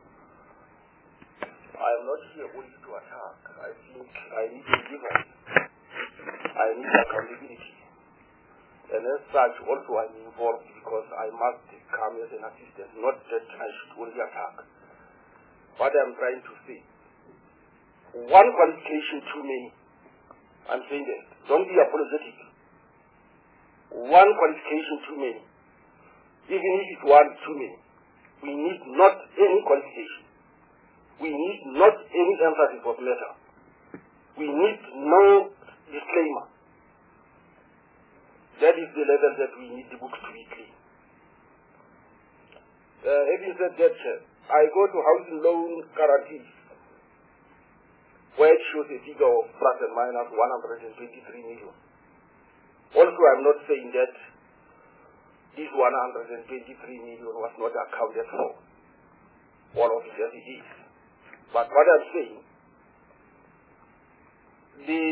I am not here only to attack. I think I need deliverance. I need accountability. And as such, also I'm involved because I must come as an assistant, not that I should only attack. What I'm trying to say, one qualification too many. I'm saying that. Don't be apologetic. One qualification too many. Even if it's one too many. We need not any qualification. We need not any emphasis of letter. We need no disclaimer. That is the level that we need the books to be clean. Having said that, I go to housing loan guarantees, where it shows a figure of plus and minus 123 million. Also, I'm not saying that this 123 million was not accounted for. All of it as it is. But what I'm saying, the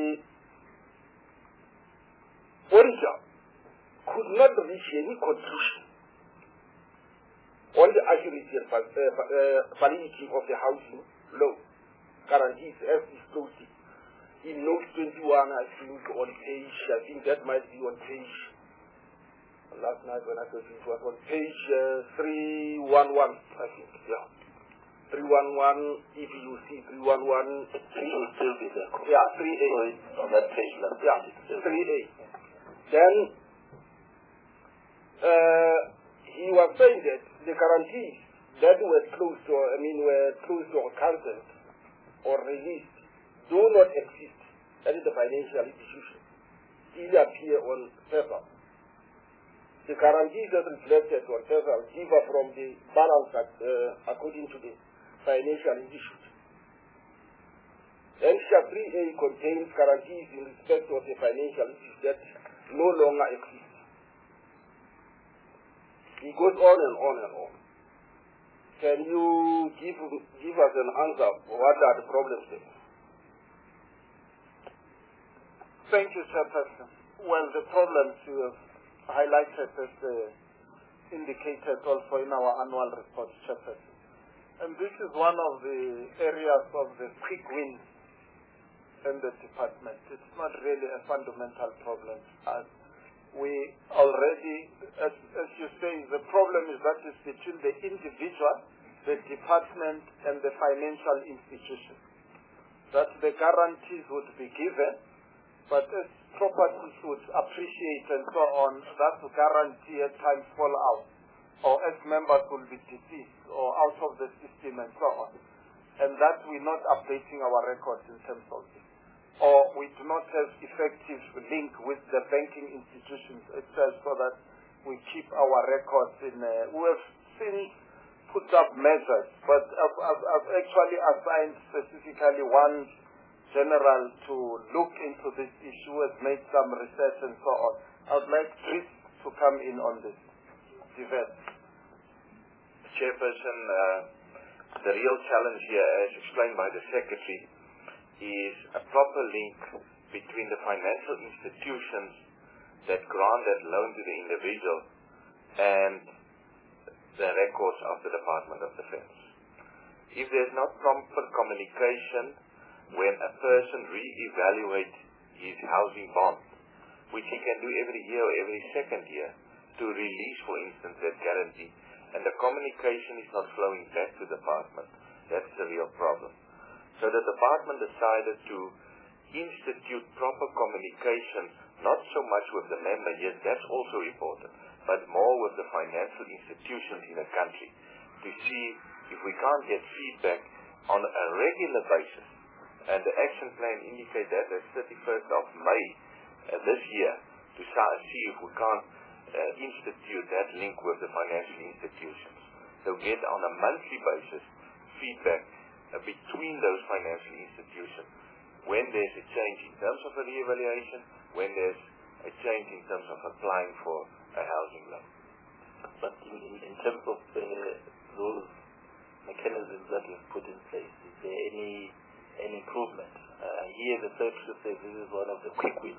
auditor could not reach any conclusion on the accuracy and validity of the housing loan guarantees as disclosed in note 21, I think, on page, I think that might be on page, last night when I saw it was on page 311, I think, yeah. 311, if you see 311, it will still be there. Yeah, 3A. On that page, yeah, 3A. Then, he was saying that the guarantees that were closed or cancelled or released do not exist. That is the financial institution. These appear on paper. The guarantees that reflected on paper differ from the balance according to the financial institution. Share 3A contains guarantees in respect of the financial institution that no longer exist. It goes on and on and on. Can you give us an answer? What are the problems there? Thank you, Chairperson. Well, the problems you have highlighted as indicated also in our annual report, Chairperson. And this is one of the areas of the quick wins in the department. It's not really a fundamental problem. As we already, as you say, the problem is that it's between the individual, the department, and the financial institution. That the guarantees would be given, but as properties would appreciate and so on, that guarantee at times fall out, or as members will be deceased or out of the system and so on. And that we're not updating our records in terms of this. Or we do not have effective link with the banking institutions itself so that we keep our records in. We have since put up measures, but I've actually assigned specifically one general to look into this issue, has made some research and so on. I would like Chris to come in on this event. Chairperson, the real challenge here, as explained by the Secretary, is a proper link between the financial institutions that grant that loan to the individual and the records of the Department of Defense. If there's not proper communication when a person re-evaluates his housing bond, which he can do every year or every second year, to release, for instance, that guarantee, and the communication is not flowing back to the department, that's the real problem. So the department decided to institute proper communication, not so much with the member, yes, that's also important, but more with the financial institutions in the country to see if we can't get feedback on a regular basis. And the action plan indicates that as 31st of May this year to see if we can't institute that link with the financial institutions. So get on a monthly basis feedback between those financial institutions when there's a change in terms of a reevaluation, when there's a change in terms of applying for a housing loan. But in terms of those mechanisms that you've put in place, is there any improvement? Here the Secretary says this is one of the quick wins.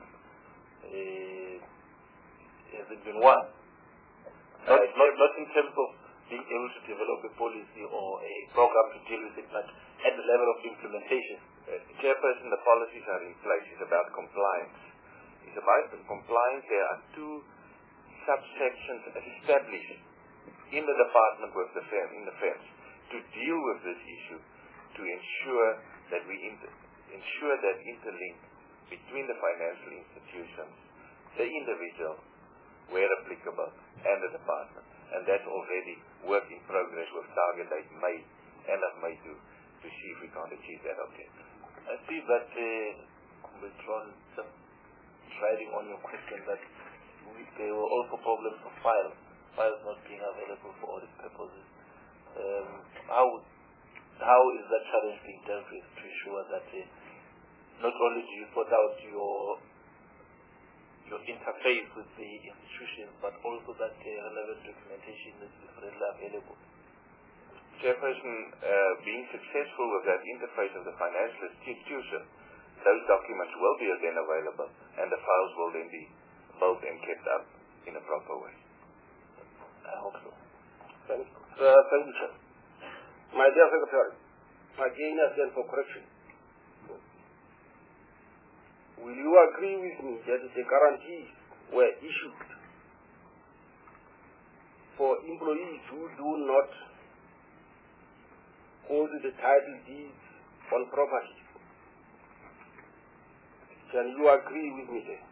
Has it been one? Not in terms of being able to develop a policy or a program to deal with it, but at the level of implementation. Chairperson, the policies are in place. It's about compliance. It's about compliance. There are two subsections established in the department with the FEMS to deal with this issue, to ensure that we ensure that interlink between the financial institutions, the individual, where applicable, and the department. And that's already work in progress with target date May, end of May to see if we can't achieve that objective. I see that just riding on your question that there were also problems of files not being available for audit purposes. How is that challenge being dealt with to ensure that not only do you sort out your interface with the institutions, but also that relevant documentation is readily available? Chairperson, being successful with that interface of the financial institution, those documents will be again available, and the files will then be built and kept up in a proper way. I hope so. Thank you, sir. My dear Secretary, again I stand for correction. Will you agree with me that the guarantees were issued for employees who do not hold the title deeds on property? Can you agree with me there?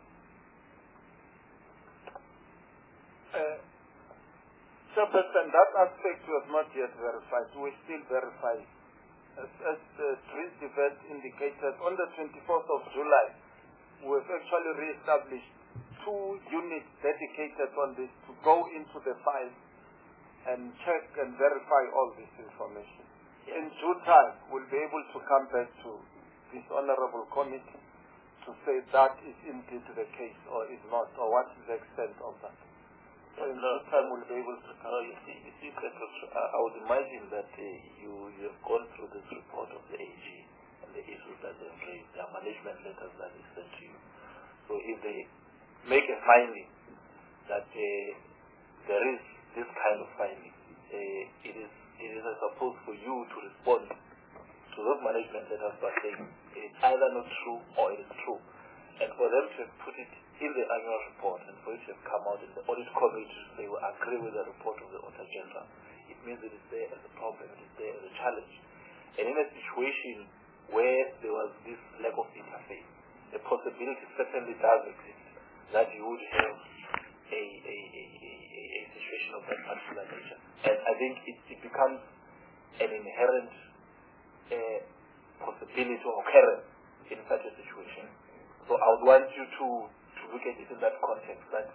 Chairperson, that aspect was not yet verified. We're still verifying. As Dries de Wet indicated, on the 24th of July, we've actually re-established 2 units dedicated on this to go into the file and check and verify all this information. In due time, we'll be able to come back to this honorable committee to say that is indeed the case or is not, or what is the extent of that. So in due time, we'll be able to come. You see, I would imagine that you have gone through this report of the AG and the issues that they've raised, their management letters that they sent to you. So if they make a finding that there is this kind of finding, it is supposed for you to respond to those management letters by saying it's either not true or it is true. And for them to have put it in the annual report and for it to have come out in the audit committee to say we agree with the report of the Auditor General, it means it is there as a problem, it is there as a challenge. And in a situation where there was this lack of interface, the possibility certainly does exist that you would have a situation of that particular nature. And I think it becomes an inherent possibility or occurrence in such a situation. So I would want you to look at it in that context, that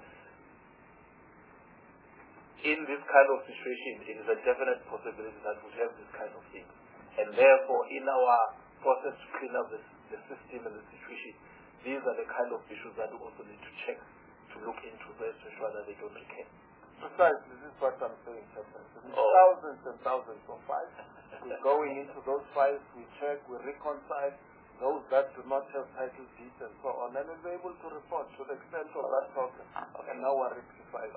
in this kind of situation, it is a definite possibility that we have this kind of thing. And therefore, in our process to clean up the system and the situation, these are the kind of issues that we also need to check, to look into, to ensure that they don't recur. Precisely, this is what I'm saying, thousands and thousands of files. We're going into those files, we check, we reconcile those that do not have title deeds and so on, and we'll be able to report to the extent of that problem. And now we're rectified.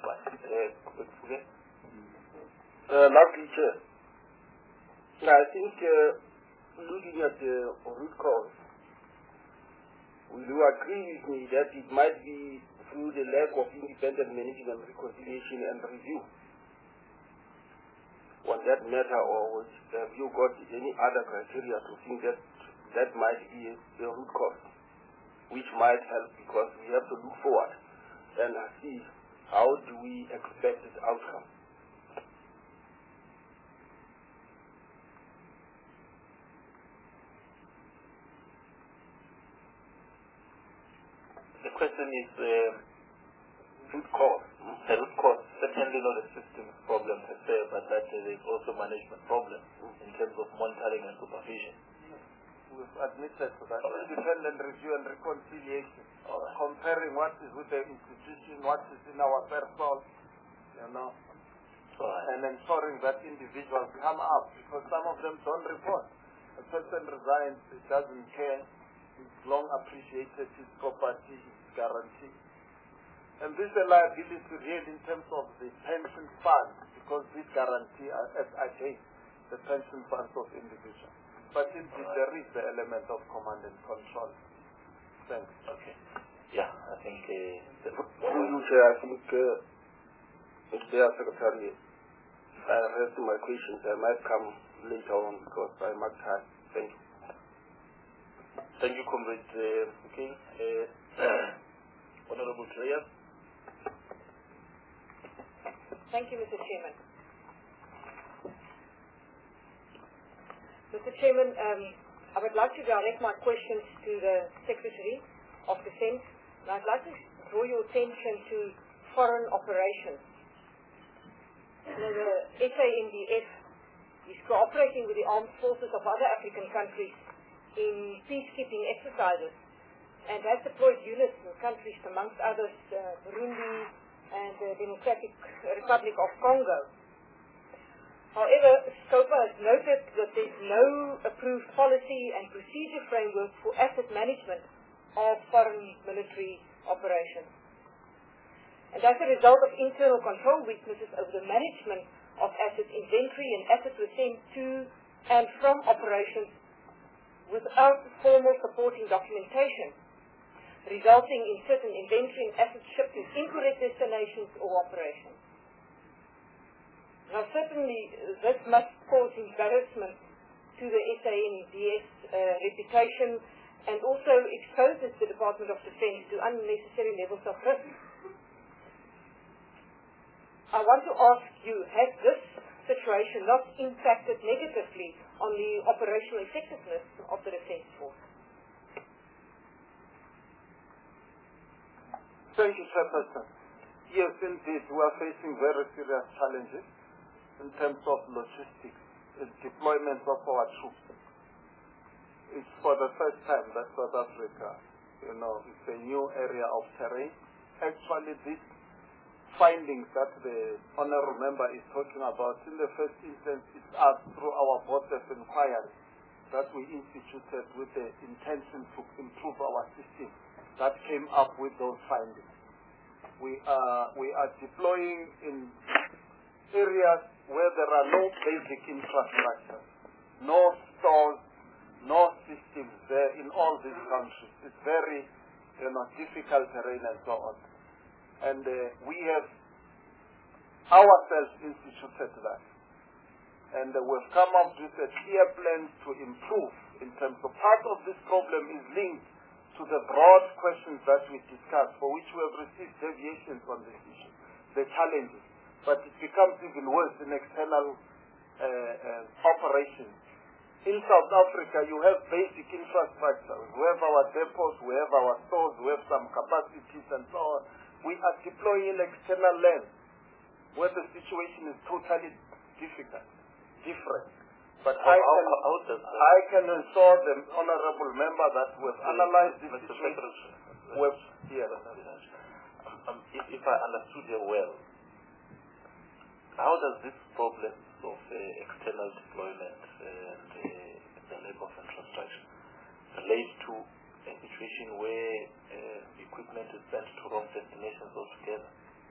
Lastly, Chair, I think looking at the root cause, will you agree with me that it might be through the lack of independent management, reconciliation and review on that matter, or have you got any other criteria to think that that might be a root cause, which might help, because we have to look forward and see how do we expect the outcome. The question is root cause. The root cause, certainly not a systems problem per se, but that there is also management problem in terms of monitoring and supervision. We've admitted to that. Independent review and reconciliation. Comparing what is with the institution, what is in our personnel, and ensuring that individuals come up, because some of them don't report. A person resigns, he doesn't care, he's long appreciated, his property is guaranteed. And this is a liability real in terms of the pension fund, because this guarantee against the pension funds of individuals. But indeed, there is the element of command and control. Thanks. Okay. Yeah, I think I think Chair Secretary, if I rest my questions, I might come later on because I might have. Thank you. Thank you, Comrade King. Honorable Treya. Thank you, Mr. Chairman. Mr. Chairman, I would like to direct my questions to the Secretary of Defence. And I'd like to draw your attention to foreign operations. The SANDF is cooperating with the armed forces of other African countries in peacekeeping exercises and has deployed units in countries, amongst others, Burundi and the Democratic Republic of Congo. However, SCOPA has noted that there is no approved policy and procedure framework for asset management of foreign military operations. And as a result of internal control weaknesses over the management of asset inventory, and assets were sent to and from operations without formal supporting documentation, resulting in certain inventory and assets shipped to incorrect destinations or operations. Now, certainly, this must cause embarrassment to the SANDF reputation and also exposes the Department of Defence to unnecessary levels of risk. I want to ask you, has this situation not impacted negatively on the operational effectiveness of the Defence Force? Thank you, Chairperson. Yes, indeed, we are facing very serious challenges in terms of logistics and deployment of our troops. It's for the first time that South Africa, it's a new area of terrain. Actually, these findings that the Honourable Member is talking about, in the first instance, it's us through our board of inquiry that we instituted with the intention to improve our system that came up with those findings. We are deploying in areas where there are no basic infrastructure, no stores, no systems there in all these countries. It's very, difficult terrain and so on. And we have ourselves instituted that. And we've come up with a clear plan to improve in terms of part of this problem is linked to the broad questions that we discussed, for which we have received deviations on this issue, the challenges. But it becomes even worse in external operations. In South Africa, you have basic infrastructure. We have our depots, we have our stores, we have some capacities and so on. We are deploying external land where the situation is totally different. But I can assure the Honourable Member that we've analyzed this situation. If I understood you well, how does this problem of external deployment and the lack of infrastructure relate to a situation where equipment is sent to wrong destinations altogether?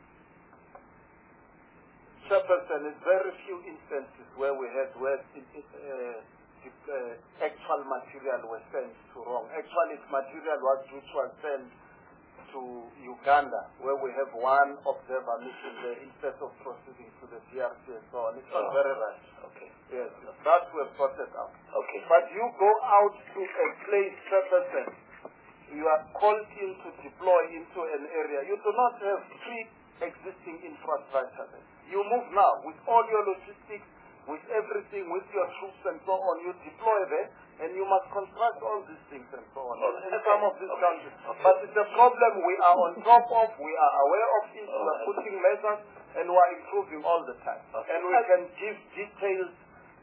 Chairperson, in very few instances where we had actual material was sent to wrong. Actually, it's material which was sent to Uganda, where we have one observer mission there instead of proceeding to the DRC and so on. It's not very right. Okay. Yes, that we have sorted out. Okay. But you go out to a place, person, you are called in to deploy into an area. You do not have pre-existing infrastructure there. You move now with all your logistics, with everything, with your troops and so on. You deploy there, and you must construct all these things and so on in some of these countries. But it's a problem we are on top of, we are aware of it, we are putting measures, and we are improving all the time. And we can give detailed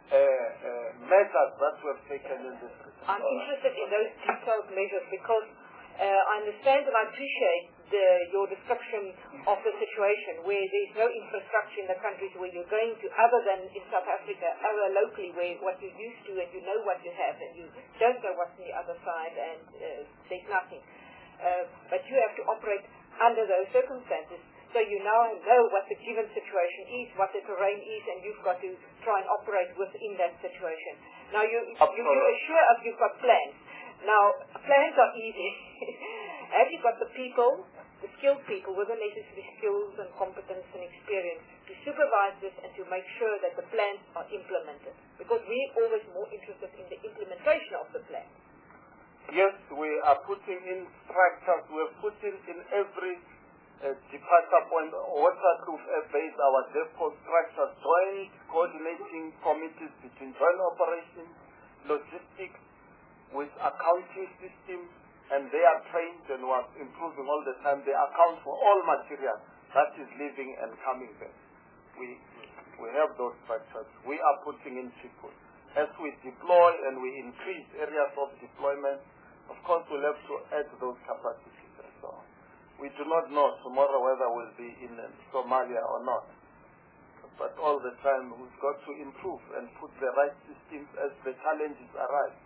measures that we have taken in this regard. I'm interested in those detailed measures because I understand and I appreciate your description of the situation where there's no infrastructure in the countries where you're going to, other than in South Africa, other locally where what you're used to and you know what you have and you don't know what's on the other side and there's nothing. But you have to operate under those circumstances. So you now know what the given situation is, what the terrain is, and you've got to try and operate within that situation. Now you assure us you've got plans. Now, plans are easy. Have you got the people, the skilled people with the necessary skills and competence and experience to supervise this and to make sure that the plans are implemented? Because we're always more interested in the implementation of the plan. Yes, we are putting in structures. We're putting in every departure point, waterproof base, our depot structures, joint coordinating committees between joint operations, logistics, with accounting systems, and they are trained and we are improving all the time. They account for all material that is leaving and coming back. We have those structures. We are putting in people. As we deploy and we increase areas of deployment, of course we'll have to add those capacities and so on. We do not know tomorrow whether we'll be in Somalia or not. But all the time we've got to improve and put the right systems as the challenges arise.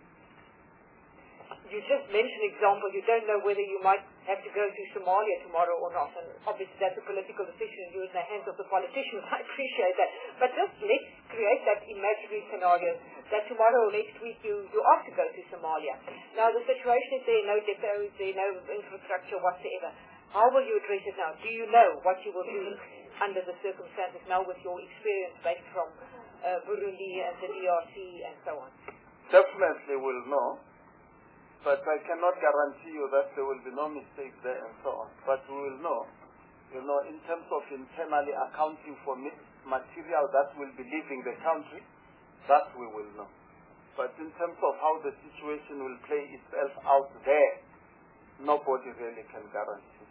You just mentioned example, you don't know whether you might have to go to Somalia tomorrow or not, and obviously that's a political decision, you're in the hands of the politicians, I appreciate that. But just let's create that imaginary scenario that tomorrow or next week you are to go to Somalia. Now the situation is there, no depots, there no infrastructure whatsoever. How will you address it now? Do you know what you will do under the circumstances now with your experience based from Burundi and the DRC and so on? Definitely we'll know. But I cannot guarantee you that there will be no mistakes there and so on. But we will know, in terms of internally accounting for material that will be leaving the country, that we will know. But in terms of how the situation will play itself out there, nobody really can guarantee.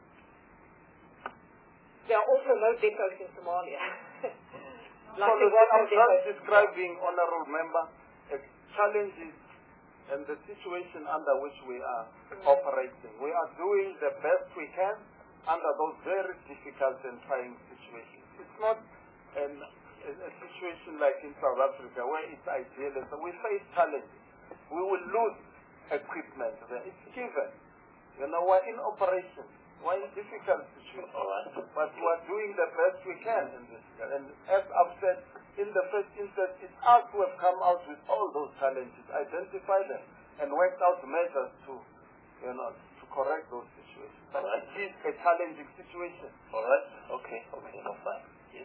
There are also no depots in Somalia. So what I'm just describing, Honourable Member, challenges and the situation under which we are operating. We are doing the best we can under those very difficult and trying situations. It's not a situation like in South Africa where it's ideal. So we face challenges. We will lose equipment there. It's given. We're in operation. We're in difficult situations. But we are doing the best we can in this. And as I've said, in the first instance, it's us who have come out with all those challenges, identify them, and worked out measures to correct those situations. But it is a challenging situation. All right. Okay. No fine. Yes.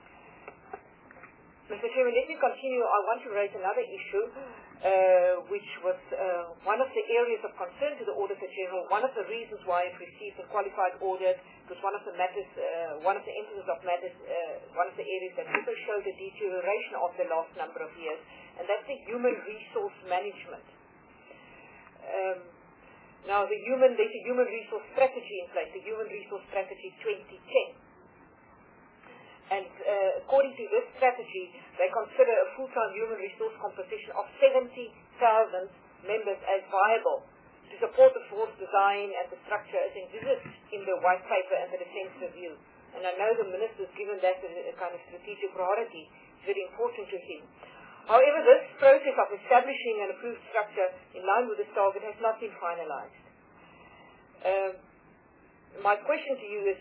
Mr. Chairman, let me continue. I want to raise another issue, which was one of the areas of concern to the Auditor General. One of the reasons why it received a qualified audit was one of the matters, one of the instances of matters, one of the areas that also showed a deterioration of the last number of years, and that's the human resource management. Now, there's a human resource strategy in place, the Human Resource Strategy 2010. And according to this strategy, they consider a full-time human resource composition of 70,000 members as viable to support the force design and the structure as envisaged in the white paper and the defence review. And I know the Minister's given that a kind of strategic priority. It's very important to him. However, this process of establishing an approved structure in line with this target has not been finalized. My question to you is,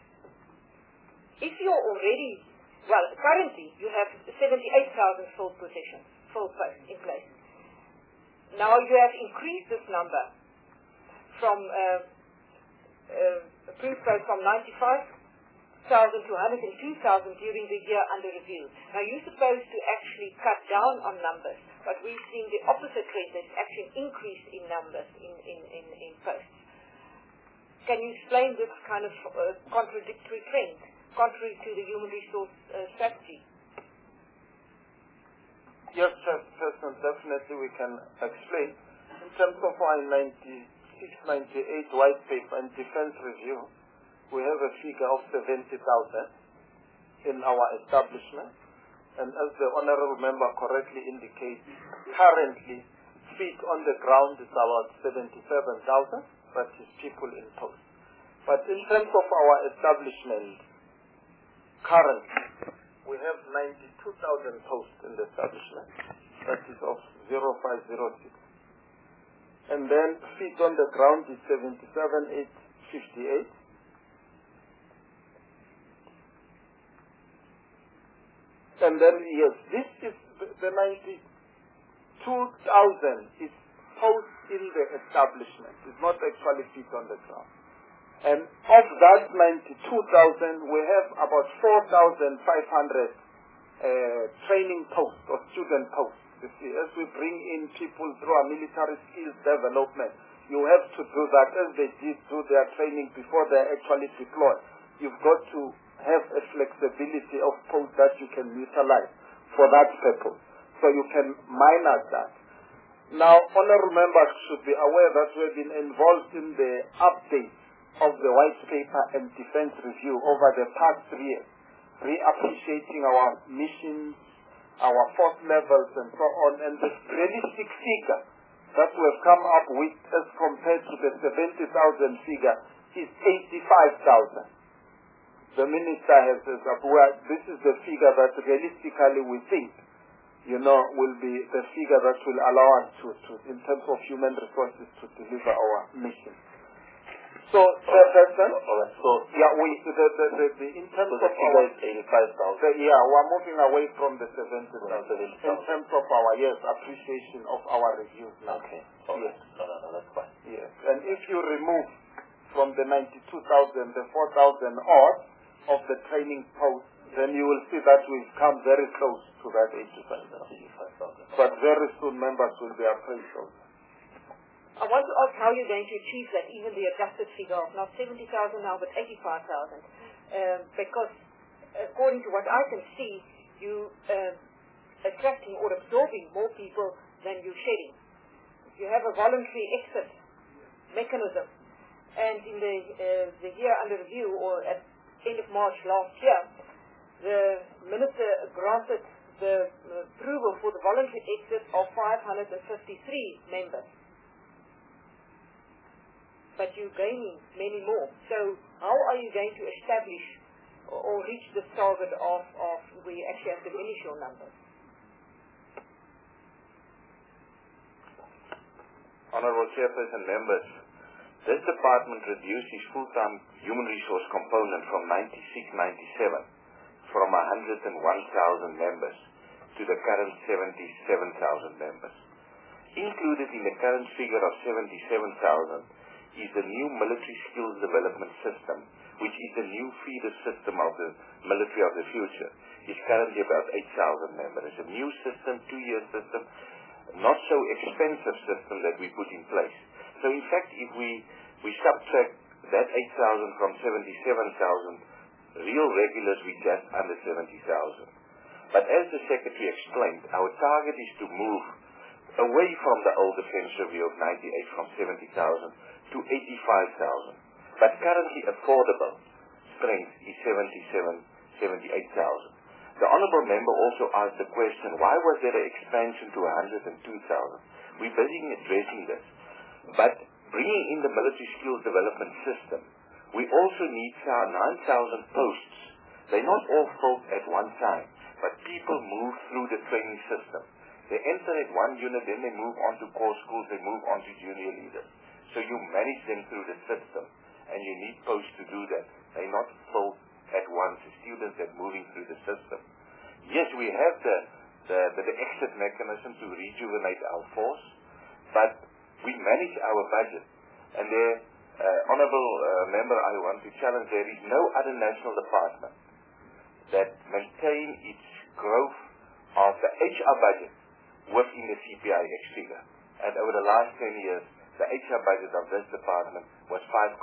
if you're already, currently you have 78,000 full positions, full posts in place. Now you have increased this number from approved posts from 95,000 to 102,000 during the year under review. Now, you're supposed to actually cut down on numbers, but we've seen the opposite trend. There's actually an increase in numbers in posts. Can you explain this kind of contradictory trend, contrary to the human resource strategy? Yes, Chairperson, definitely we can explain. In terms of our 96-98 white paper and defense review, we have a figure of 70,000 in our establishment. And as the Honourable Member correctly indicates, currently feet on the ground is about 77,000, that is people in post. But in terms of our establishment, currently, we have 92,000 posts in the establishment, that is of 0506. And then feet on the ground is 77,858. And then, yes, this is the 92,000 is posts in the establishment. It's not actually feet on the ground. And of that 92,000, we have about 4,500 training posts or student posts. You see, as we bring in people through our military skills development, you have to do that as they did do their training before they actually deploy. You've got to have a flexibility of posts that you can utilize for that purpose. So you can minus that. Now, honourable members should be aware that we've been involved in the update of the white paper and defense review over the past 3 years, reappreciating our missions, our force levels and so on, and the realistic figure that we have come up with as compared to the 70,000 figure is 85,000. The minister has said, this is the figure that realistically we think, will be the figure that will allow us to in terms of human resources, to deliver our mission. So, Chairperson, in terms of our 85,000, we're moving away from the 70,000 in terms of our appreciation of our reviews now. Okay. Yes. No, that's fine. Yes. And if you remove from the 92,000 the 4,000 odd of the training posts, then you will see that we've come very close to that 85,000. But very soon members will be appraised. I want to ask how you're going to achieve that, even the adjusted figure of not 70,000 now, but 85,000. Because according to what I can see, you attracting or absorbing more people than you're shedding. You have a voluntary exit mechanism. And in the year under review, or at end of March last year, the Minister granted the approval for the voluntary exit of 553 members. But you're gaining many more. So how are you going to establish or reach the target of where you actually have to diminish your numbers? Honourable Chairperson, members, this department reduced its full-time human resource component from 96-97 from 101,000 members to the current 77,000 members. Included in the current figure of 77,000 is the new military skills development system, which is the new feeder system of the military of the future. It's currently about 8,000 members. It's a new system, 2-year system, not so expensive system that we put in place. So in fact, if we subtract that 8,000 from 77,000, real regulars we just under 70,000. But as the Secretary explained, our target is to move away from the old defence review of 98 from 70,000 to 85,000. But currently affordable strength is 78,000. The Honourable Member also asked the question, why was there an expansion to 102,000? We're busy addressing this. But bringing in the military skills development system, we also need 9,000 posts. They're not all filled at one time, but people move through the training system. They enter at one unit, then they move on to core schools, they move on to junior leaders. So you manage them through the system, and you need posts to do that. They're not filled at once, the students that are moving through the system. Yes, we have the exit mechanism to rejuvenate our force, but we manage our budget, and Honourable Member, I want to challenge, there is no other national department that maintain its growth of the HR budget within the CPIX figure. And over the last 10 years, the HR budget of this department was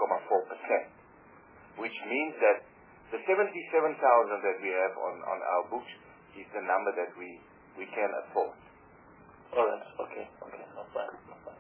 5.4%, which means that the 77,000 that we have on our books is the number that we can afford. All right. Okay. No fine.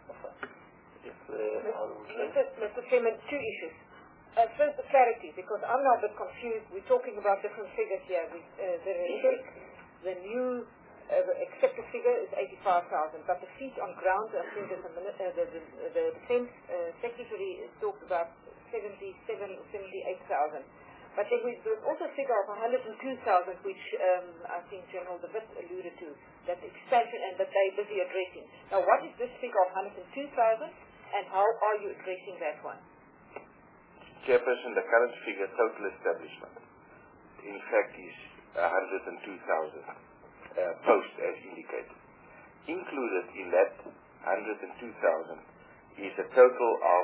Mr. Chairman, two issues. First, the clarity, because I'm now a bit confused. We're talking about different figures here. The new accepted figure is 85,000, but the feet on ground, I think the Defence Secretary talked about 77 or 78,000. But then there's also a figure of 102,000, which I think General De Wit alluded to, that expansion and that they're busy addressing. Now, what is this figure of 102,000, and how are you addressing that one? Chairperson, the current figure, total establishment, in fact, is 102,000 posts as indicated. Included in that 102,000 is a total of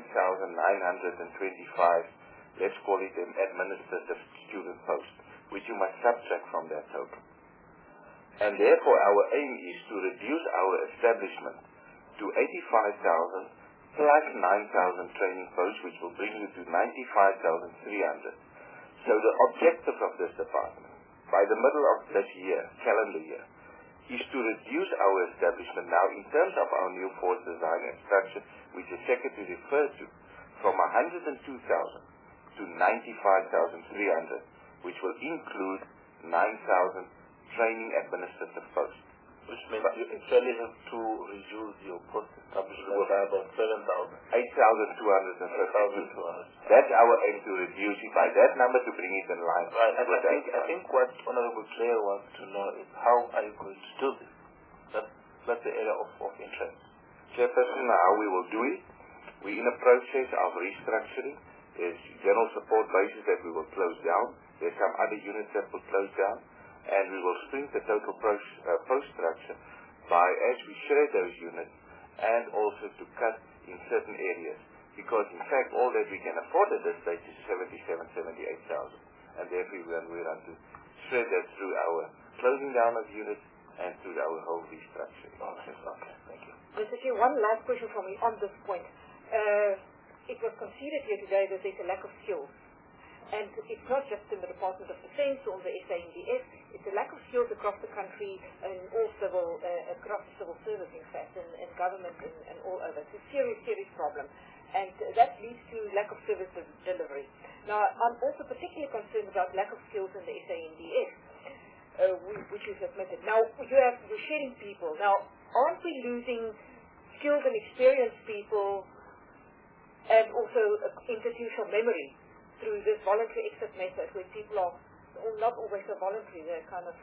9,925, let's call it an administrative student post, which you must subtract from that total. And therefore our aim is to reduce our establishment to 85,000 plus 9,000 training posts, which will bring you to 95,300. So the objective of this department, by the middle of this year, calendar year, is to reduce our establishment now in terms of our new force design and structure, which the Secretary referred to, from 102,000 to 95,300, which will include 9,000 training administrative posts. Which means you actually have to reduce your post establishment by about 7,000. 8,250. That's our aim, to reduce it by that number, to bring it in line. Right. And I think what Honorable Clare wants to know is how are you going to do this? That's the area of interest. Chairperson, how we will do it, we're in a process of restructuring. There's general support bases that we will close down. There's some other units that will close down. And we will shrink the total post structure by, as we shred those units, and also to cut in certain areas. Because in fact, all that we can afford at this stage is 78,000. And therefore we want to shred that through our closing down of units and through our whole restructuring. Okay, thank you. Mr. Chair, one last question from me on this point. It was conceded here today that there's a lack of skills. And it's not just in the Department of Defence or the SANDF, it's a lack of skills across the country and all civil, across the civil service, in fact, and government and all over. It's a serious, serious problem. And that leads to lack of service delivery. Now, I'm also particularly concerned about lack of skills in the SANDF, which is admitted. Now, you're shedding people. Now, aren't we losing skilled and experienced people and also institutional memory through this voluntary exit method, where people are not always so voluntary, they're kind of,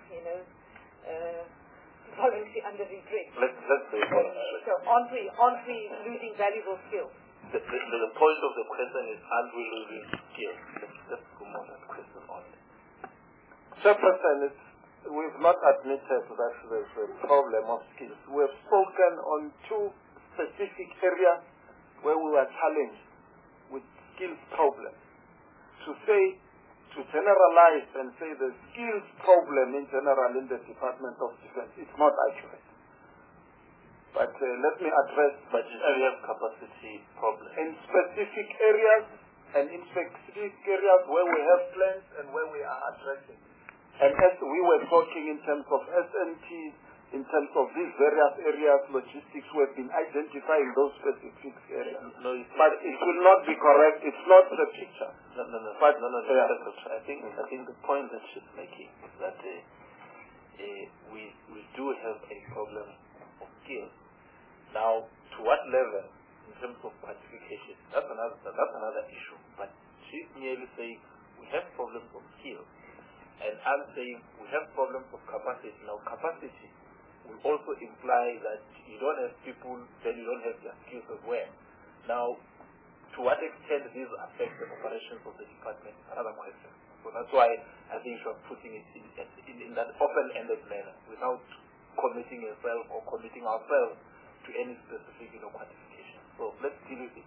voluntary under regret. Let's say voluntary. So aren't we losing valuable skills? The point of the question is, aren't we losing skills? Let's go on that question only. Chairperson, we've not admitted that there's a problem of skills. We've spoken on two specific areas where we were challenged with skills problems. To generalize and say the skills problem in general in the Department of Defense, it's not accurate. But let me address... But you have capacity problems. In specific areas and in specific areas where we have plans and where we are addressing. And as we were talking in terms of SNT, in terms of these various areas, logistics, we have been identifying those specific areas. No, but it will not be correct. It's not the picture. No. Yeah. I think the point that she's making is that we do have a problem of skills. Now, to what level, in terms of quantification, that's another issue. But she's merely saying we have problems of skills, and I'm saying we have problems of capacity. Now, capacity will also imply that you don't have people, then you don't have their skills as well. Now, to what extent these affect the operations of the department is another question. So that's why I think you are putting it in that open-ended manner without committing yourself or committing ourselves to any specific quantification. So let's deal with it.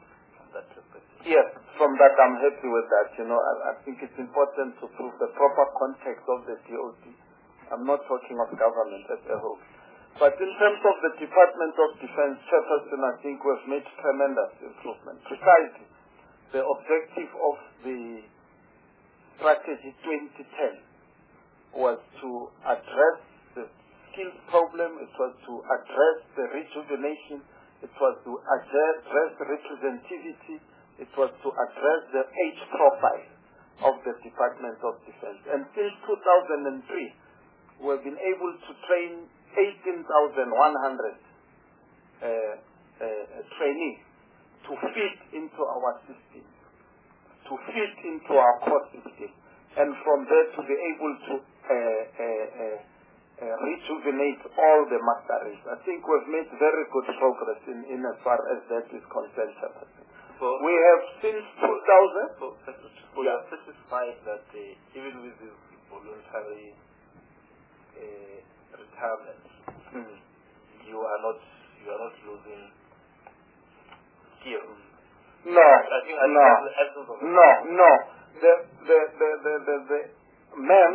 that perspective? Yes, from that I'm happy with that. I think it's important to prove the proper context of the DOD. I'm not talking of government as a whole. But in terms of the Department of Defense, Chairperson, I think we've made tremendous improvement. Precisely, the objective of the Strategy 2010 was to address the skills problem, it was to address the rejuvenation, it was to address representativity, it was to address the age profile of the Department of Defense. And since 2003, we've been able to train 18,100 trainees to fit into our system, to fit into our core system, and from there to be able to rejuvenate all the masteries. I think we've made very good progress in as far as that is concerned. We have since 2000. We are satisfied that even with this voluntary retirement, you are not losing skills. No, I think the essence of it. No. The men,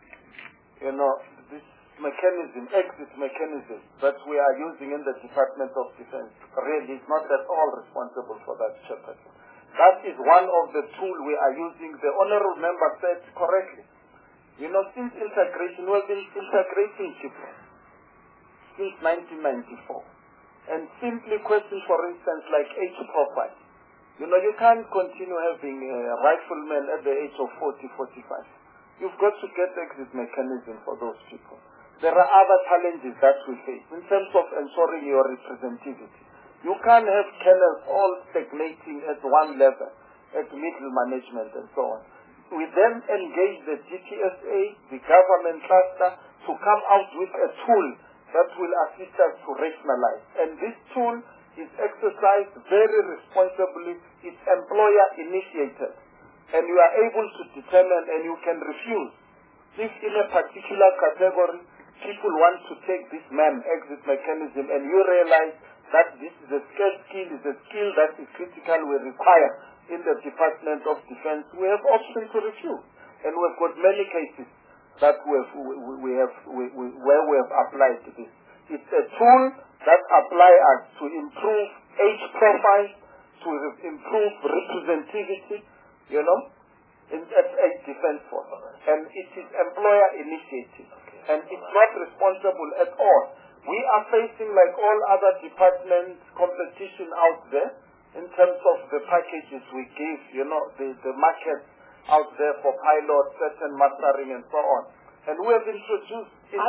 this mechanism, exit mechanism that we are using in the Department of Defense really is not at all responsible for that, Chairperson. That is one of the tools we are using. The honorable member said correctly. Since integration, we've been integrating people since 1994. And simply questions, for instance, like age profile. You can't continue having riflemen at the age of 40, 45. You've got to get exit mechanism for those people. There are other challenges that we face in terms of ensuring your representativity. You can't have colonels all stagnating at one level, at middle management and so on. We then engage the GTSA, the government cluster, to come out with a tool that will assist us to rationalize. And this tool is exercised very responsibly. It's employer initiated. And you are able to determine and you can refuse. If in a particular category, people want to take this exit mechanism and you realize that this is a scarce skill, is a skill that is critical, we require in the Department of Defense, we have options to refuse. And we've got many cases that where we have applied this. It's a tool that applies us to improve age profile, to improve representativity, at a defense force. And it is employer initiative. And it's not responsible at all. We are facing, like all other departments, competition out there in terms of the packages we give, the market out there for pilots, certain mastering and so on. And we have introduced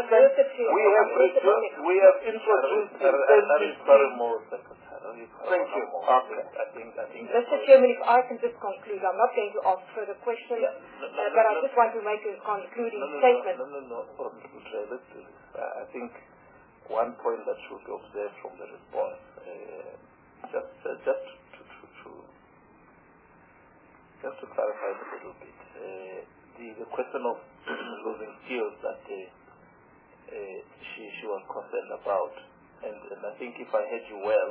Thank you. Okay. I think Mr. Chairman, if I can just conclude, I'm not going to ask further questions, but I just want to make a concluding statement. I think one point that should be observed from the response, just to clarify a little bit, the question of losing skills that she was concerned about, and I think if I heard you well,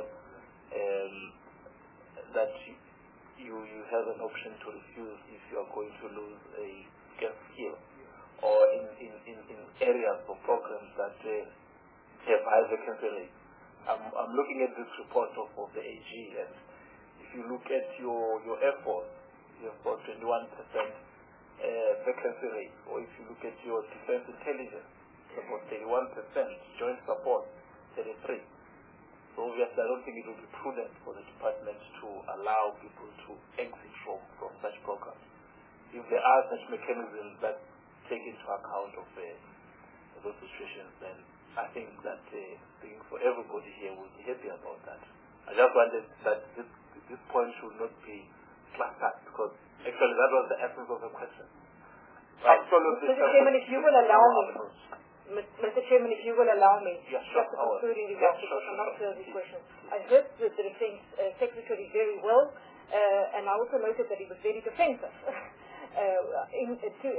that you have an option to refuse if you are going to lose a skill, or in areas or programs that have high vacancy rates. I'm looking at this report of the AG, and if you look at your efforts, you have got 21% vacancy rate, or if you look at your defense intelligence, about 31%, joint support, 33%. So obviously I don't think it will be prudent for the department to allow people to exit from such programs. If there are such mechanisms that take into account of those situations, then I think that for everybody here will be happy about that. I just wanted that this point should not be slapped at, because actually that was the essence of the question. Absolutely. Mr. Chairman, if you will allow me, yes, just to conclude in regards to not the question. I heard the Defense Secretary very well, and I also noted that he was very defensive. He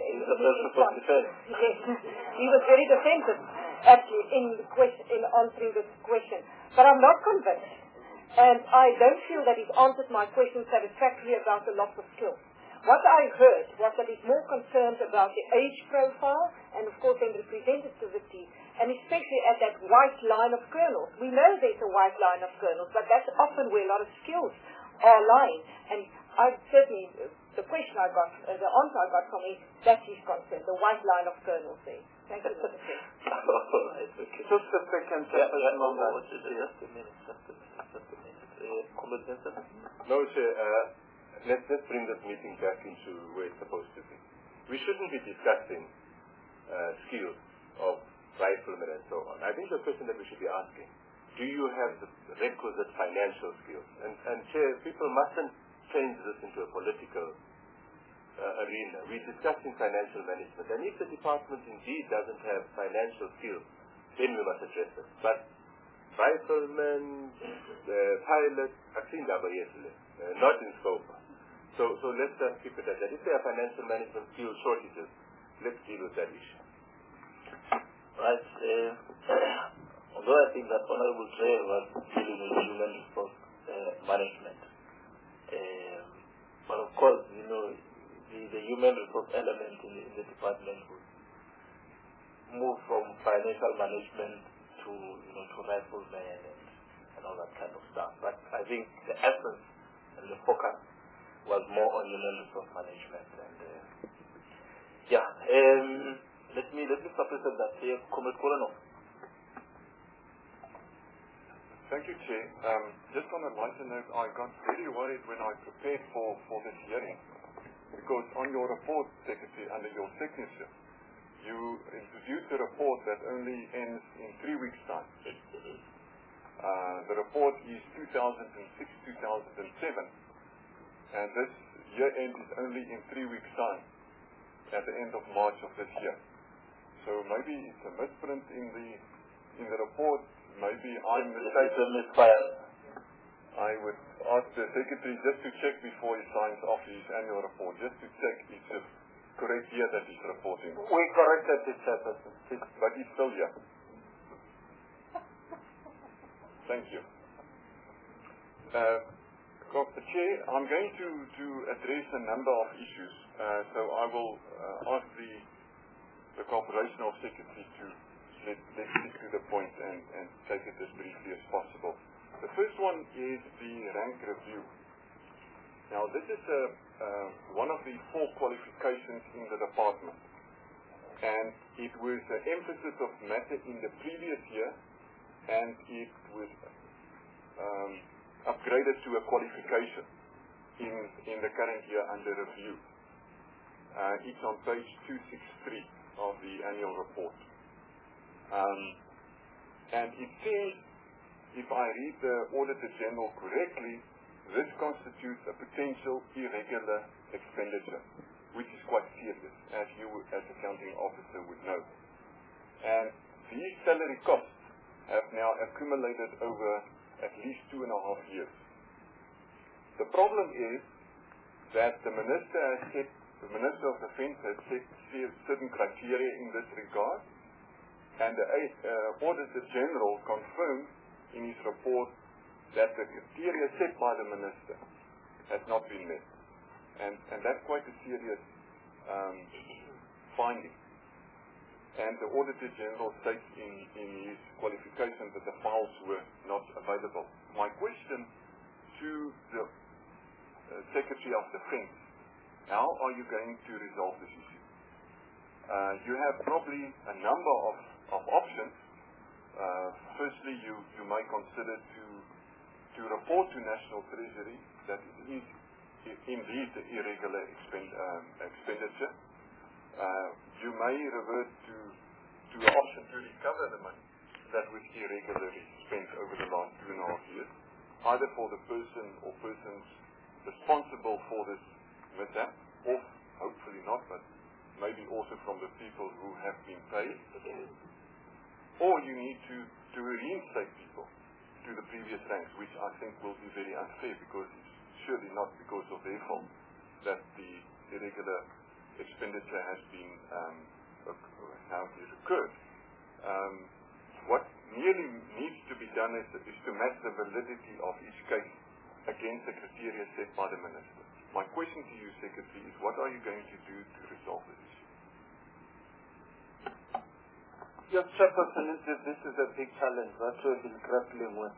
was very defensive, actually, in answering this question. But I'm not convinced And I don't feel that he's answered my question satisfactorily about the loss of skills. What I heard was that he's more concerned about the age profile and, of course, then representativity, and especially at that white line of kernels. We know there's a white line of kernels, but that's often where a lot of skills are lying. And I certainly, the question I got, the answer I got from him, that he's concerned, the white line of kernels there. Thank you, Mr. Chair. Okay. Just a second. Just a minute. No, Chair. Let's bring this meeting back into where it's supposed to be. We shouldn't be discussing skills of riflemen and so on. I think the question that we should be asking, do you have the requisite financial skills? And Chair, people mustn't change this into a political arena. We're discussing financial management. And if the department indeed doesn't have financial skills, then we must address it. But riflemen, pilots, I've seen that yesterday, not in scope. So let's just keep it at that. If there are financial management skill shortages, let's deal with that issue. Right. Although I think that Honorable Chair was dealing with human resource management. But of course, you know, the human resource element in the department would move from financial management to, you know, to riflemen and all that kind of stuff. But I think the essence and the focus was more on human resource management. And let me supplement that here, Comrade Kolanov. Thank you, Chair. Just on a lighter note, I got very worried when I prepared for this hearing, because on your report, Secretary, under your signature, you introduced a report that only ends in 3 weeks' time. The report is 2006-2007, and this year end is only in 3 weeks' time, at the end of March of this year. So maybe it's a misprint in the report. Maybe I'm mistaken. I would ask the Secretary just to check before he signs off his annual report, just to check it's the correct year that he's reporting. We corrected it, Chairperson. But he's still here. Thank you. Chair, I'm going to address a number of issues. So I will ask the cooperation of Secretary to let's stick to the point and take it as briefly as possible. The first one is the rank review. Now, this is one of the 4 qualifications in the department, and it was an emphasis of matter in the previous year, and it was upgraded to a qualification in the current year under review. It's on page 263 of the annual report. And it says, if I read the Auditor General correctly, this constitutes a potential irregular expenditure, which is quite serious, as you as accounting officer would know. And these salary costs have now accumulated over at least 2.5 years. The problem is that the Minister of Defence has set certain criteria in this regard, and the Auditor General confirmed in his report that the criteria set by the Minister has not been met. And that's quite a serious finding. And the Auditor General states in his qualifications that the files were not available. My question to the Secretary of Defence, how are you going to resolve this issue? You have probably a number of options. Firstly, you may consider to report to National Treasury that it is indeed the irregular expenditure. You may revert to an option to recover the money that was irregularly spent over the last 2.5 years, either for the person or persons responsible for this mishap, or hopefully not, but maybe also from the people who have been paid. Or you need to reinstate people to the previous ranks, which I think will be very unfair, because it's surely not because of their fault that the irregular expenditure has been now occurred. What really needs to be done is to match the validity of each case against the criteria set by the Minister. My question to you, Secretary, is what are you going to do to resolve this issue? Yes, Chairperson, this is a big challenge that we've been grappling with.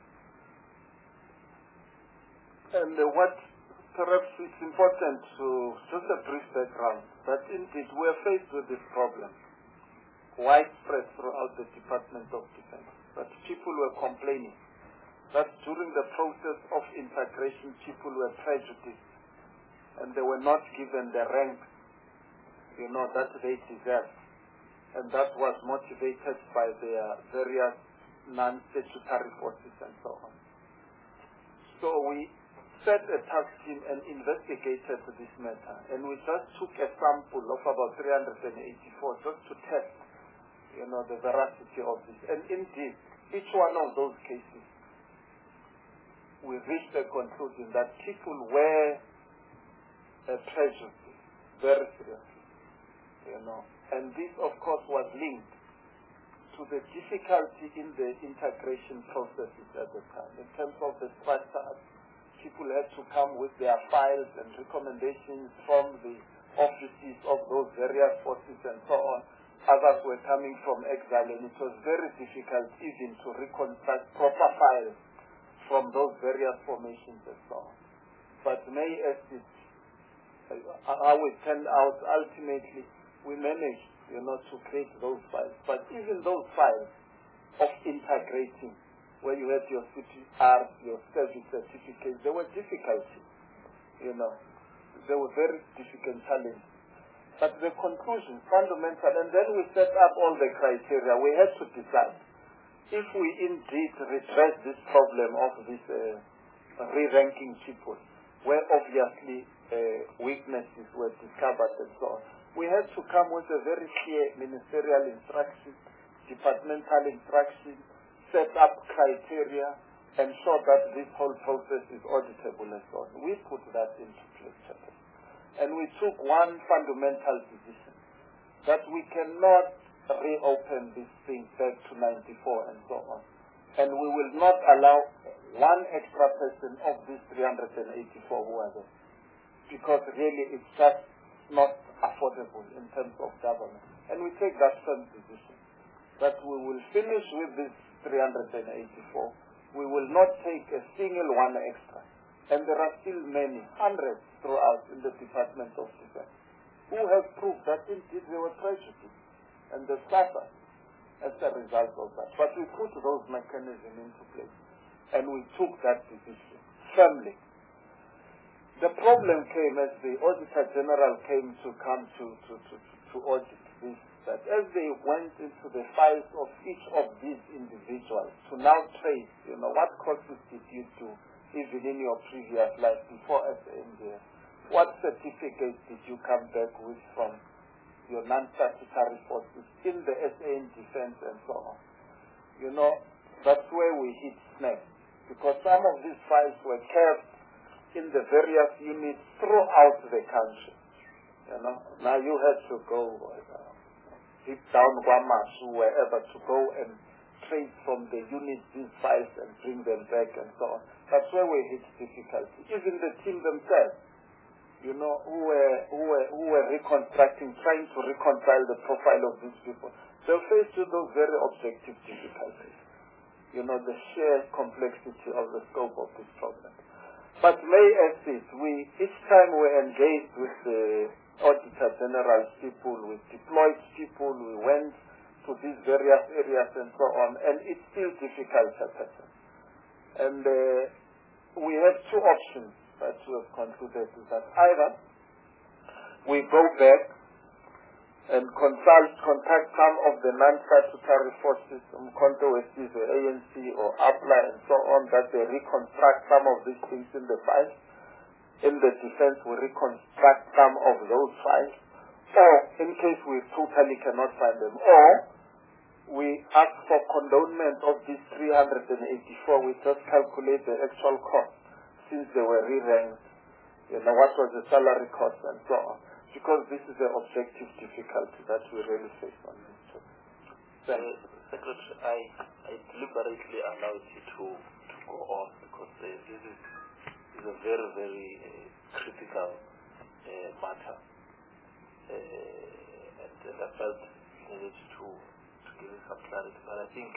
And what perhaps it's important to just a brief background, that indeed we're faced with this problem, widespread throughout the Department of Defense, that people were complaining that during the process of integration, people were prejudiced and they were not given the rank, that they deserved. And that was motivated by their various non-statutory forces and so on. So we set a task team and investigated this matter, and we just took a sample of about 384 just to test, the veracity of this. And indeed, each one of those cases, we reached a conclusion that people were prejudiced very seriously, And this, of course, was linked to the difficulty in the integration processes at the time. In terms of the structure, people had to come with their files and recommendations from the offices of those various forces and so on. Others were coming from exile, and it was very difficult even to reconstruct proper files from those various formations and so on. But how it turned out, ultimately, we managed, to create those files. But even those files of integrating, where you had your CPR, your service certificates, there were difficulties, They were very difficult challenges. But the conclusion, fundamental, and then we set up all the criteria. We had to decide if we indeed redress this problem of this re-ranking people, where obviously weaknesses were discovered and so on. We had to come with a very clear ministerial instruction, departmental instruction, set up criteria, ensure that this whole process is auditable and so on. We put that into place. And we took one fundamental decision, that we cannot reopen this thing back to 94 and so on. And we will not allow one extra person of these 384 who are there. Because really it's just not affordable in terms of government. And we take that firm decision, that we will finish with this 384. We will not take a single one extra. And there are still many, hundreds throughout in the Department of Defense, who have proved that indeed they were prejudiced and they suffered as a result of that. But we put those mechanisms into place and we took that decision firmly. The problem came as the Auditor General came to audit this, that as they went into the files of each of these individuals to now trace, what courses did you do even in your previous life before SANDF? What certificates did you come back with from your non-statutory forces in the SAN defense and so on? That's where we hit snag, because some of these files were kept in the various units throughout the country. Now you had to go deep down Guamashu, wherever, to go and trace from the units these files and bring them back and so on. That's where we hit difficulty. Even the team themselves, who were reconstructing, trying to reconcile the profile of these people, they're faced with those very objective difficulties. The sheer complexity of the scope of this problem. But each time we engaged with the Auditor General people, we deployed people, we went to these various areas and so on, and it's still difficult to happen. And we have two options that we have concluded, is that either we go back and contact some of the non-statutory forces, Umkhonto Wesizwe, ANC or APLA and so on, that they reconstruct some of these things in the files. In the defense, we reconstruct some of those files. Or, in case we totally cannot find them, or we ask for condonement of these 384. We just calculate the actual cost since they were re-ranked, what was the salary cost and so on. Because this is an objective difficulty that we really face on this topic. Secretary, I deliberately allowed you to go on because this is a very, very critical matter. And I felt needed to give you some clarity. But I think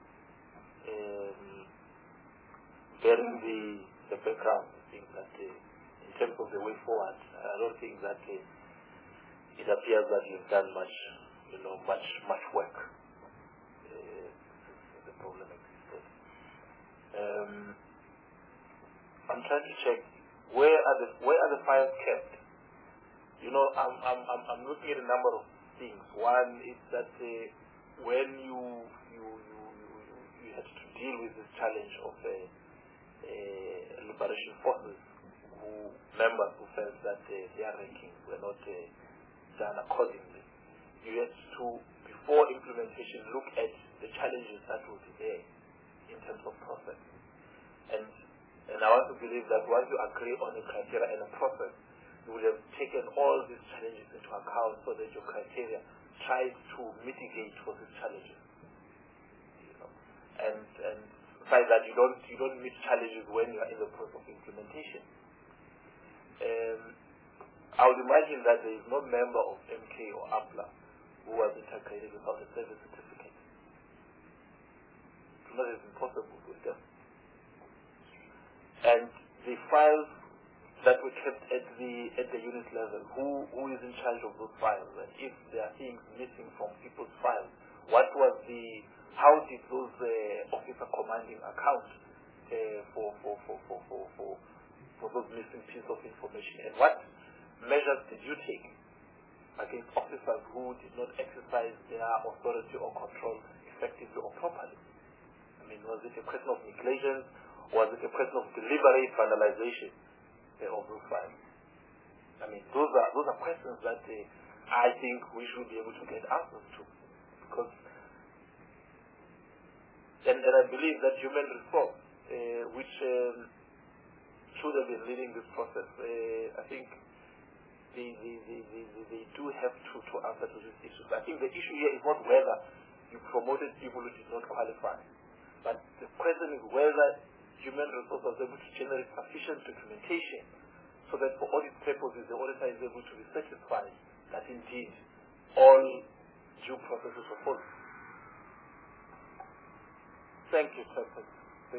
bearing the background, I think that in terms of the way forward, I don't think that it appears that you've done much work. The problem existed. I'm trying to check where are the files kept. I'm looking at a number of things. One is that when you had to deal with this challenge of liberation forces, members who felt that their rankings were not done accordingly, you had to, before implementation, look at the challenges that will be there in terms of process. And I want to believe that once you agree on a criteria and a process, you will have taken all these challenges into account so that your criteria tries to mitigate for these challenges. And besides that, you don't meet challenges when you are in the process of implementation. I would imagine that there is no member of MK or APLA who was integrated without a service certificate. That is impossible with them. And the files that were kept at the unit level, who is in charge of those files? And if there are things missing from people's files, how did those officer commanding account for those missing pieces of information? And what measures did you take against officers who did not exercise their authority or control effectively or properly? I mean, was it a question of negligence? Was it a question of deliberate vandalization of those files? I mean, those are questions that I think we should be able to get answers to. Because, and I believe that human resource, which should have been leading this process, I think they do have to answer to these issues. I think the issue here is not whether you promoted people who did not qualify, but the question is whether human resource was able to generate sufficient documentation so that for audit purposes the auditor is able to be satisfied that indeed all due processes were followed. Thank you, Chairman. They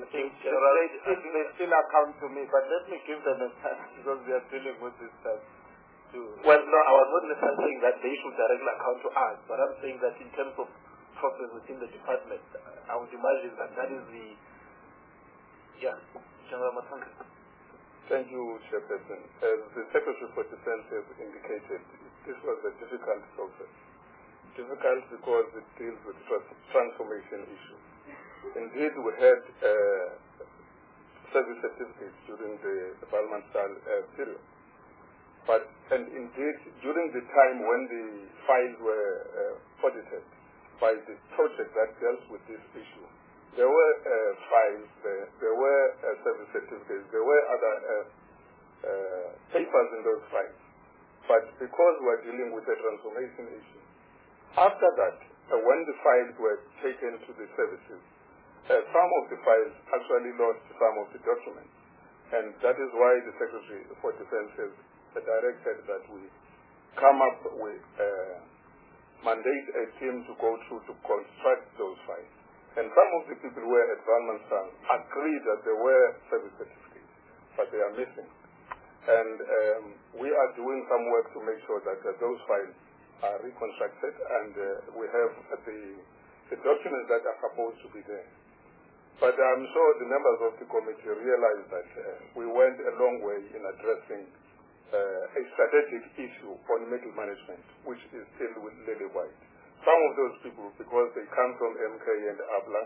still account to me, but let me give them a chance because we are dealing with this stuff. Well, no, I was not necessarily saying that they should directly account to us, but I'm saying that in terms of process within the department, I would imagine that is the... Yeah, General Matanga. Thank you, Chairperson. As the Secretary for Defense has indicated, this was a difficult process. Difficult because it deals with transformation issues. Indeed, we had service certificates during the Balmansal period. And indeed, during the time when the files were audited by the project that dealt with this issue, there were files, there were service certificates, there were other papers in those files. But because we're dealing with a transformation issue, after that, when the files were taken to the services, some of the files actually lost some of the documents. And that is why the Secretary for Defense has directed that we come up with mandate a team to go through to construct those files. And some of the people who were at Balmansal agreed that there were service certificates, but they are missing. And we are doing some work to make sure that those files are reconstructed and we have the documents that are supposed to be there. But I'm sure the members of the committee realize that we went a long way in addressing a strategic issue on middle management, which is still with Lily White. Some of those people, because they come from MK and APLA,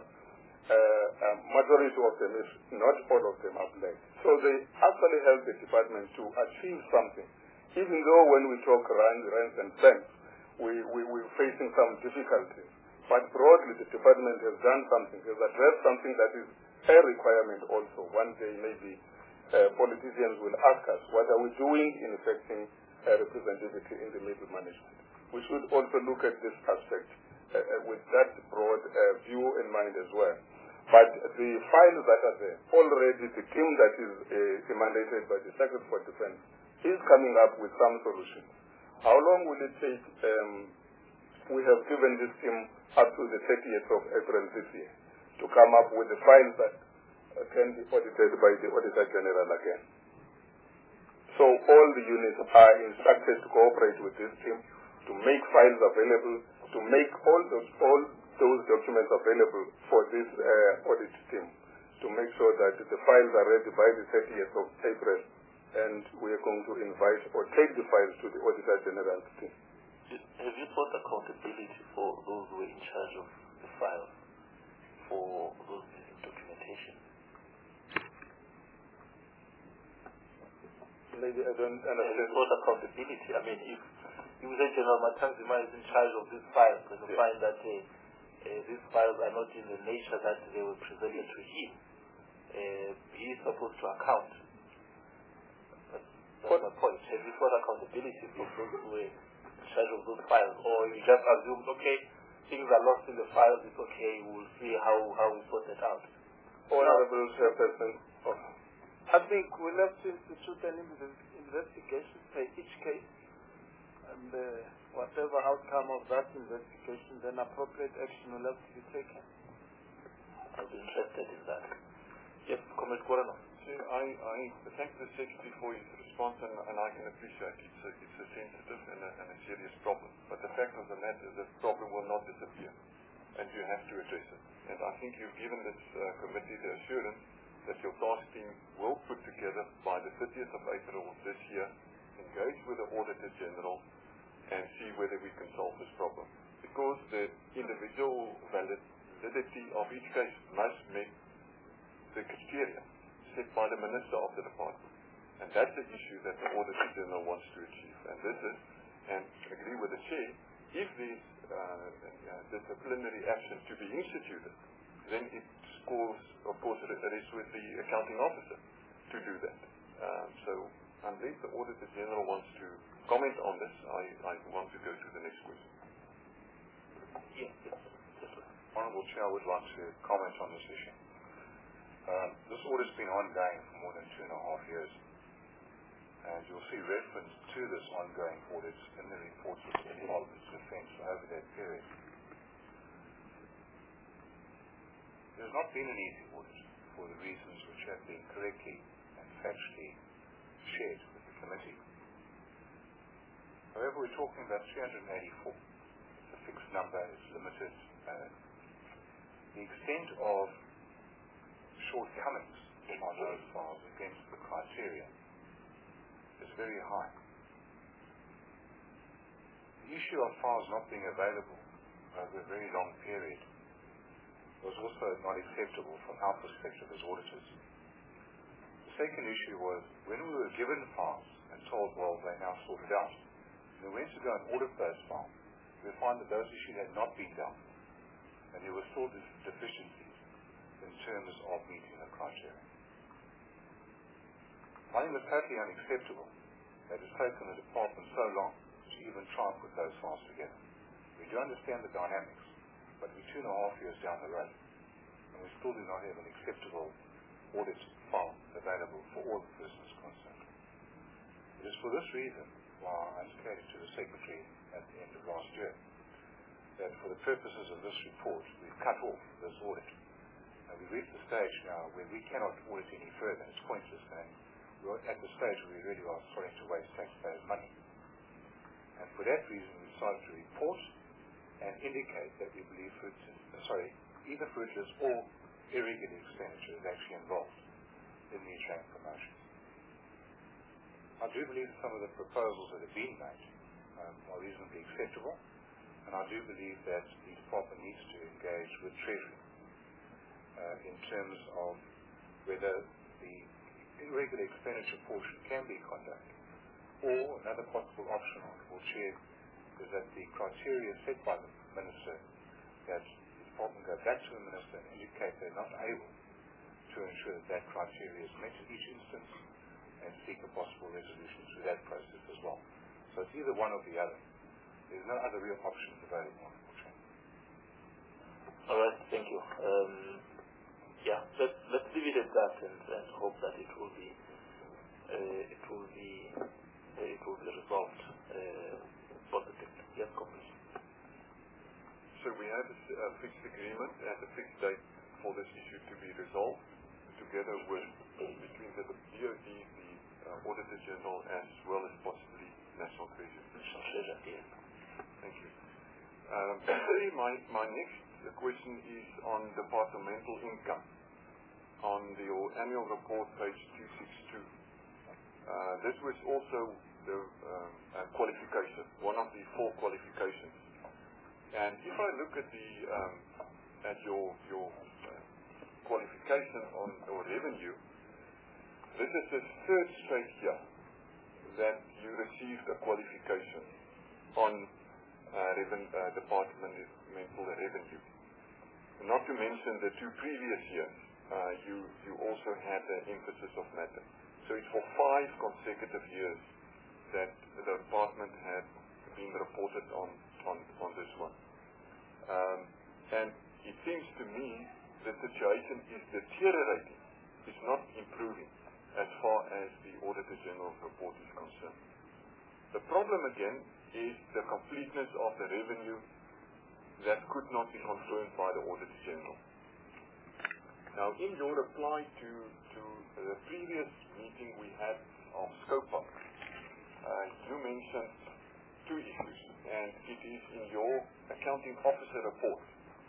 majority of them, if not all of them, are black. So they actually help the department to achieve something. Even though when we talk rents and plans, we're facing some difficulties. But broadly, the department has done something, has addressed something that is a requirement also. One day, maybe, politicians will ask us, what are we doing in affecting representativity in the middle management? We should also look at this aspect with that broad view in mind as well. But the files that are there, already the team that is mandated by the Secretary for Defense is coming up with some solutions. How long will it take? We have given this team up to the 30th of April this year to come up with the files that can be audited by the Auditor General again. So all the units are instructed to cooperate with this team to make files available, to make all those documents available for this audit team, to make sure that the files are ready by the 30th of April, and we are going to invite or take the files to the Auditor General's team. Have you thought accountability for those who are in charge of the files for those missing documentation? Maybe I don't understand. Have you thought accountability? I mean, if General Matanzima is in charge of these files, and you find that these files are not in the nature that they were presented to him, he is supposed to account. That's my point. Have you thought accountability for those who were in charge of those files? Or you just assume, okay, things are lost in the files, it's okay, we'll see how we sort it out? Honorable Chairperson. I think we'll have to institute an investigation for each case, and whatever outcome of that investigation, then appropriate action will have to be taken. I'll be interested in that. Yes, Comrade Korano. I thank the Secretary for his response, and I can appreciate it's a sensitive and a serious problem. But the fact of the matter is this problem will not disappear, and you have to address it. And I think you've given this committee the assurance that your task team will put together by the 30th of April this year, engage with the Auditor General, and see whether we can solve this problem. Because the individual validity of each case must meet the criteria set by the Minister of the Department. And that's the issue that the Auditor General wants to achieve. And this is, and agree with the Chair, if these disciplinary actions to be instituted, then it scores, of course, it is with the accounting officer to do that. So unless the Auditor General wants to comment on this, I want to go to the next question. Yes. Honourable Chair, I would like to comment on this issue. This audit's been ongoing for more than 2.5 years, and you'll see reference to this ongoing audit in the reports of the Department of Defence over that period. There's not been an easy audit for the reasons which have been correctly and factually shared with the committee. However, we're talking about 384. It's a fixed number, it's limited. The extent of shortcomings on those files against the criteria is very high. The issue of files not being available over a very long period was also not acceptable from our perspective as auditors. The second issue was when we were given files and told, well, they're now sorted out, and we went to go and audit those files, we found that those issues had not been dealt with, and there were still deficiencies in terms of meeting the criteria. I think it's totally unacceptable that it's taken the department so long to even try and put those files together. We do understand the dynamics, but we're 2.5 years down the road, and we still do not have an acceptable audit file available for all the persons concerned. It is for this reason why I indicated to the Secretary at the end of last year that for the purposes of this report, we've cut off this audit. And we've reached the stage now where we cannot audit any further. It's pointless, and we're at the stage where we really are starting to waste taxpayers' money. And for that reason, we decided to report and indicate that we believe either fruitless or irregular expenditure is actually involved in these rank promotions. I do believe that some of the proposals that have been made are reasonably acceptable, and I do believe that the department needs to engage with Treasury in terms of whether the irregular expenditure portion can be conducted, or another possible option, Honourable Chair, is that the criteria set by the Minister, that the department go back to the Minister and indicate they're not able to ensure that that criteria is met in each instance, and seek a possible resolution through that process as well. So it's either one or the other. There's no other real options available, Honourable Chair. Yeah, let's leave it at that and hope that it will be resolved positively. Yes, Commissioner. So we have a fixed agreement and a fixed date for this issue to be resolved, together with between the DOD, the Auditor General, as well as possibly National Treasury. Thank you. My next question is on departmental income. On your annual report, page 262. This was also the qualification, one of the 4 qualifications. And if I look at your qualification on your revenue, this is the 3rd straight year that you received a qualification on departmental revenue. Not to mention the 2 previous years, you also had the emphasis of matter. So it's for 5 consecutive years that the department had been reported on this one. And it seems to me the situation is deteriorating. It's not improving as far as the Auditor General's report is concerned. The problem again is the completeness of the revenue that could not be confirmed by the Auditor General. Now, in your reply to the previous meeting we had of SCOPA, you mentioned 2 issues, and it is in your accounting officer report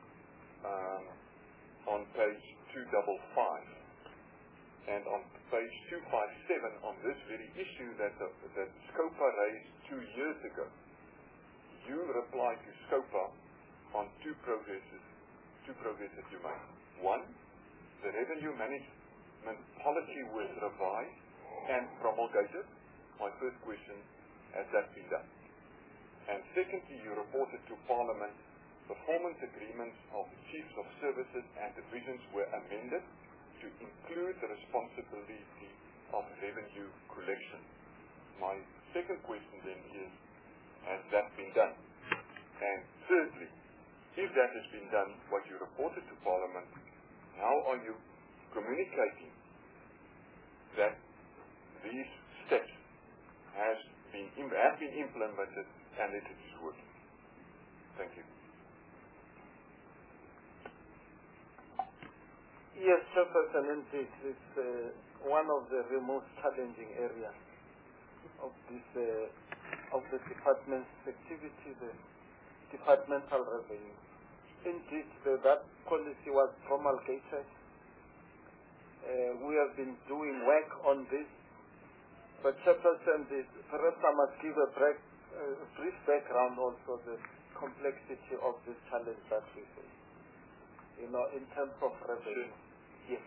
on page 255, and on page 257 on this very issue that SCOPA raised 2 years ago. You replied to SCOPA on 2 progresses that you made. 1, the revenue management policy was revised and promulgated. My first question, has that been done? And secondly, you reported to Parliament performance agreements of the Chiefs of Services and Divisions were amended to include the responsibility of revenue collection. My second question then is, has that been done? And thirdly, if that has been done, what you reported to Parliament, how are you communicating that these steps have been implemented and it is working? Thank you. Yes, Chairperson, indeed, it's one of the most challenging areas of the department's activity, the departmental revenue. Indeed, that policy was promulgated. We have been doing work on this, but Chairperson, perhaps I must give a brief background also, the complexity of this challenge that we face. In terms of revenue. Yes.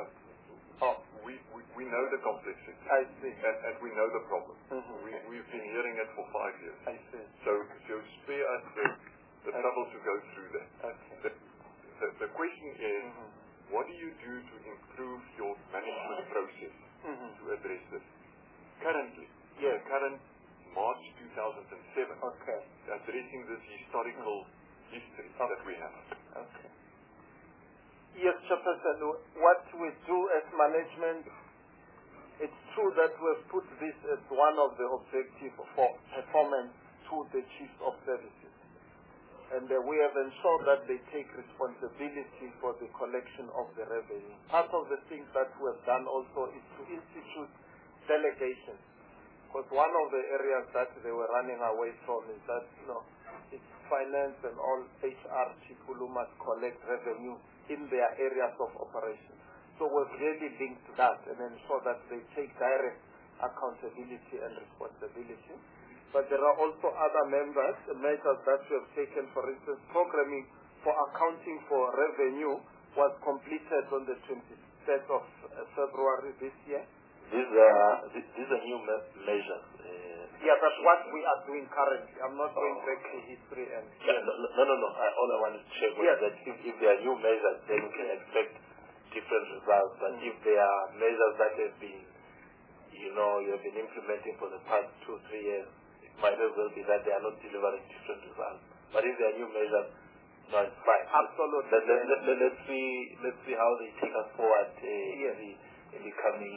We know the complexity. I see. And we know the problem. We've been hearing it for 5 years. I see. So spare us the trouble to go through that. Okay. The question is, what do you do to improve your management process to address this? Currently, current March 2007, addressing this historical history that we have. Okay. Yes, Chairperson, what we do as management, it's true that we've put this as one of the objectives for performance to the Chiefs of Services. And we have ensured that they take responsibility for the collection of the revenue. Part of the things that we have done also is to institute delegations. Because one of the areas that they were running away from is that, it's finance and all HR people who must collect revenue in their areas of operation. So we've really linked that and ensure that they take direct accountability and responsibility. But there are also other measures that we have taken. For instance, programming for accounting for revenue was completed on the 23rd of February this year. These are new measures. Yeah, that's what we are doing currently. I'm not going back to history and... No. All I want to check was that if there are new measures, then we can expect different results. But if there are measures that have been, you have been implementing for the past 2-3 years, it might as well be that they are not delivering different results. But if there are new measures, No, it's fine. Absolutely. Let's see how they take us forward in the coming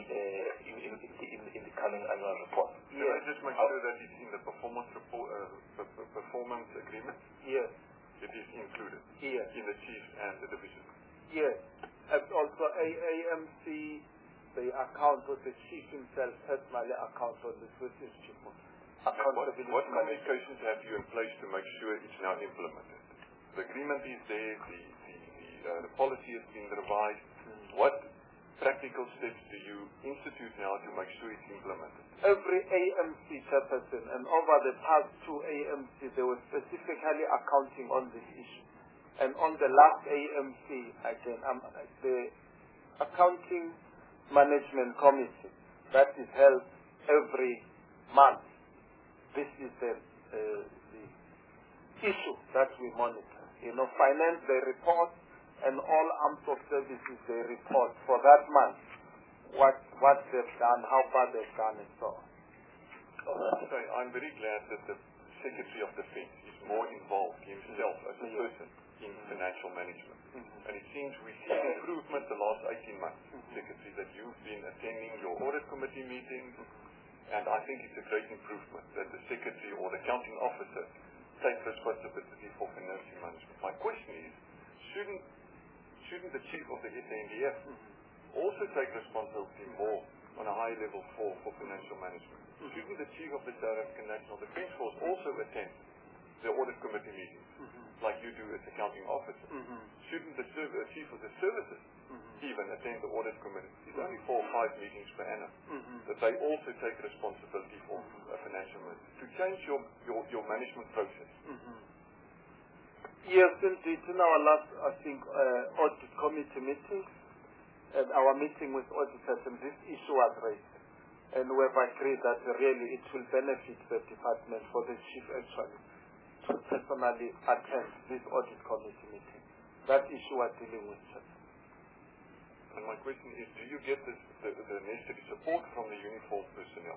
annual report. Can I just make sure that it's in the performance report, performance agreement? Yes. It is included. Yes. In the chiefs and the division. Yes. And also AMC, the account with the chief himself, personally account on the Swiss chief. What communications have you in place to make sure it's now implemented? The agreement is there, the policy has been revised. What practical steps do you institute now to make sure it's implemented? Every AMC chairperson, and over the past 2 AMCs, they were specifically accounting on this issue. And on the last AMC, again, the Accounting Management Committee that is held every month. This is the issue that we monitor. Finance, they report, and all arms of services, they report for that month what they've done, how far they've gone, and so on. So I'm very glad that the Secretary of Defense is more involved himself as a person in financial management. And it seems we've seen improvement the last 18 months, Secretary, that you've been attending your audit committee meetings, and I think it's a great improvement that the Secretary or the accounting officer take responsibility for financial management. My question is, shouldn't the chief of the SANDF also take responsibility more on a high level for financial management? Shouldn't the chief of the South African National Defence Force also attend the audit committee meetings, like you do as accounting officer? Shouldn't the chief of the services even attend the audit committee? It's only 4 or 5 meetings per annum. That they also take responsibility for financial management to change your management process. Yes, indeed. In our last, I think, audit committee meeting, and our meeting with auditors, and this issue was raised. And we have agreed that really it will benefit the department for the chief actually to personally attend this audit committee meeting. That issue we're dealing with. And my question is, do you get the necessary support from the uniformed personnel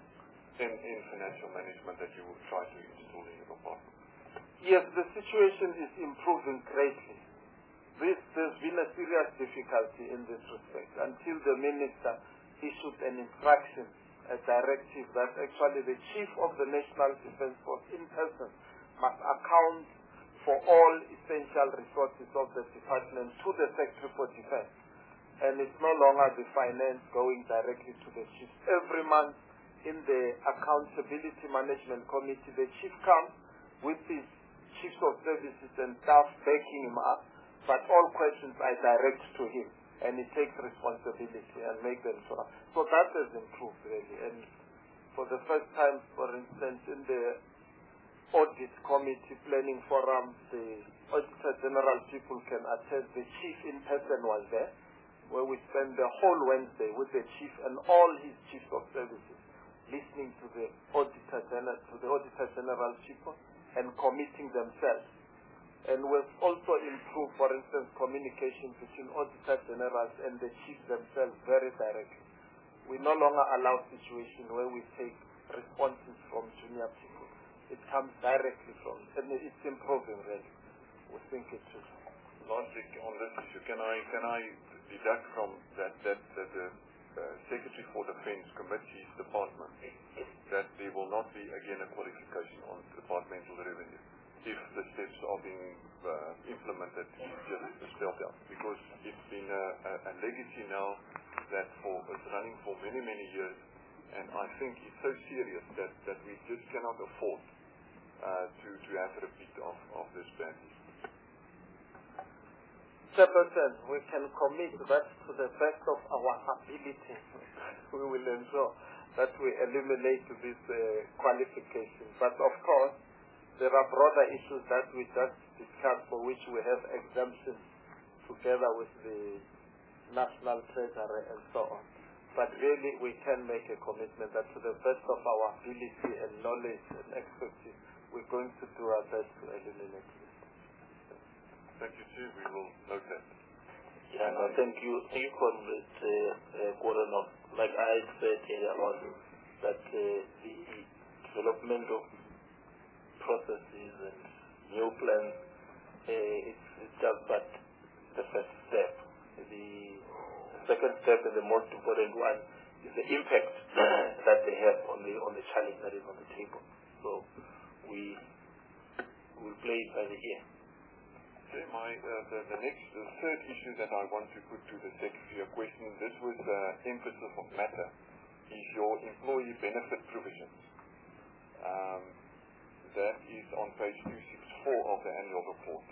in financial management that you will try to install in your department? Yes, the situation is improving greatly. There's been a serious difficulty in this respect until the minister issued an instruction, a directive that actually the chief of the National Defence Force in person must account for all essential resources of the department to the Secretary for Defence. And it's no longer the finance going directly to the chief. Every month in the Accountability Management Committee, the chief comes with his chiefs of services and staff backing him up, but all questions are direct to him, and he takes responsibility and makes them so. So that has improved really. And for the first time, for instance, in the audit committee planning forum, the Auditor General people can attend. The chief in person was there, where we spent the whole Wednesday with the chief and all his chiefs of services, listening to the Auditor General people and committing themselves. And we've also improved, for instance, communication between Auditor Generals and the chiefs themselves very directly. We no longer allow situations where we take responses from junior people. It comes directly from, and it's improving really. We think it should. Lastly, on this issue, can I deduct from that the Secretary for Defence commits his department that there will not be again a qualification on departmental revenue if the steps are being implemented just spelled out, because it's been a legacy now that it's running for many, many years, and I think it's so serious that we just cannot afford to have a repeat of this bad history. Chairperson, we can commit that to the best of our ability. We will ensure that we eliminate this qualification. But of course, there are broader issues that we just discussed for which we have exemptions together with the National Treasury and so on. But really, we can make a commitment that to the best of our ability and knowledge and expertise, we're going to do our best to eliminate this. Thank you, Chief. We will note that. Yeah, no, thank you. Thank you, Comrade Korenov. Like I said earlier on, that the development of processes and new plans it's just but the first step. The second step and the most important one is the impact that they have on the challenge that is on the table. So we will play it by the ear. Okay, the third issue that I want to put to the Secretary, a question, this was emphasis of matter, is your employee benefit provisions. That is on page 264 of the annual report.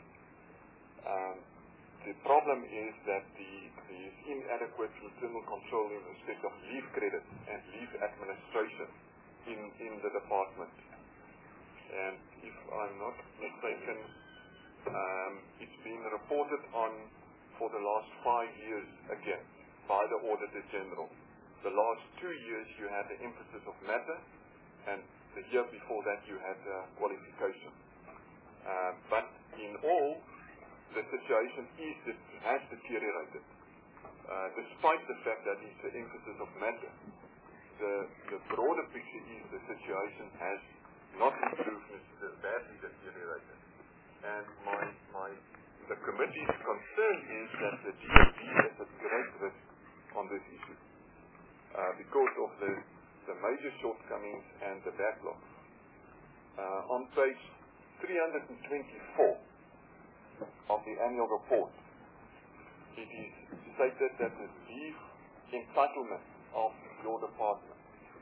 The problem is that there is inadequate internal control in respect of leave credit and leave administration in the department. And if I'm not mistaken, it's been reported on for the last 5 years again by the Auditor General. The last 2 years you had the emphasis of matter, and the year before that you had qualification. But in all, the situation has deteriorated. Despite the fact that it's the emphasis of matter, the broader picture is the situation has not improved, it's badly deteriorated. And the committee's concern is that the DOD is at great risk on this issue because of the major shortcomings and the backlog. On page 324 of the annual report, it is stated that the leave entitlement of your department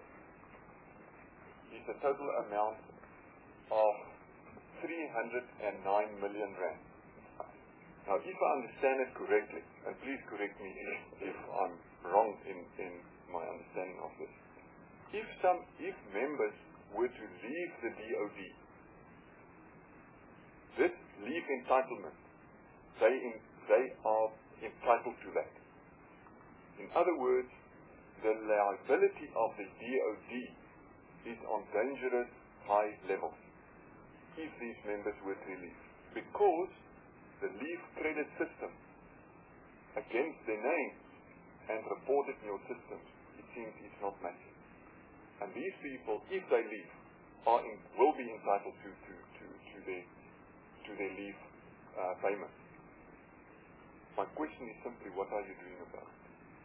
is a total amount of 309 million rand. Now, if I understand it correctly, and please correct me if I'm wrong in my understanding of this, if members were to leave the DOD, this leave entitlement, they are entitled to that. In other words, the liability of the DOD is on dangerous high levels if these members were to leave, because the leave credit system against their names and reported in your systems, it seems it's not matching. And these people, if they leave, will be entitled to their leave payment. My question is simply, what are you doing about it?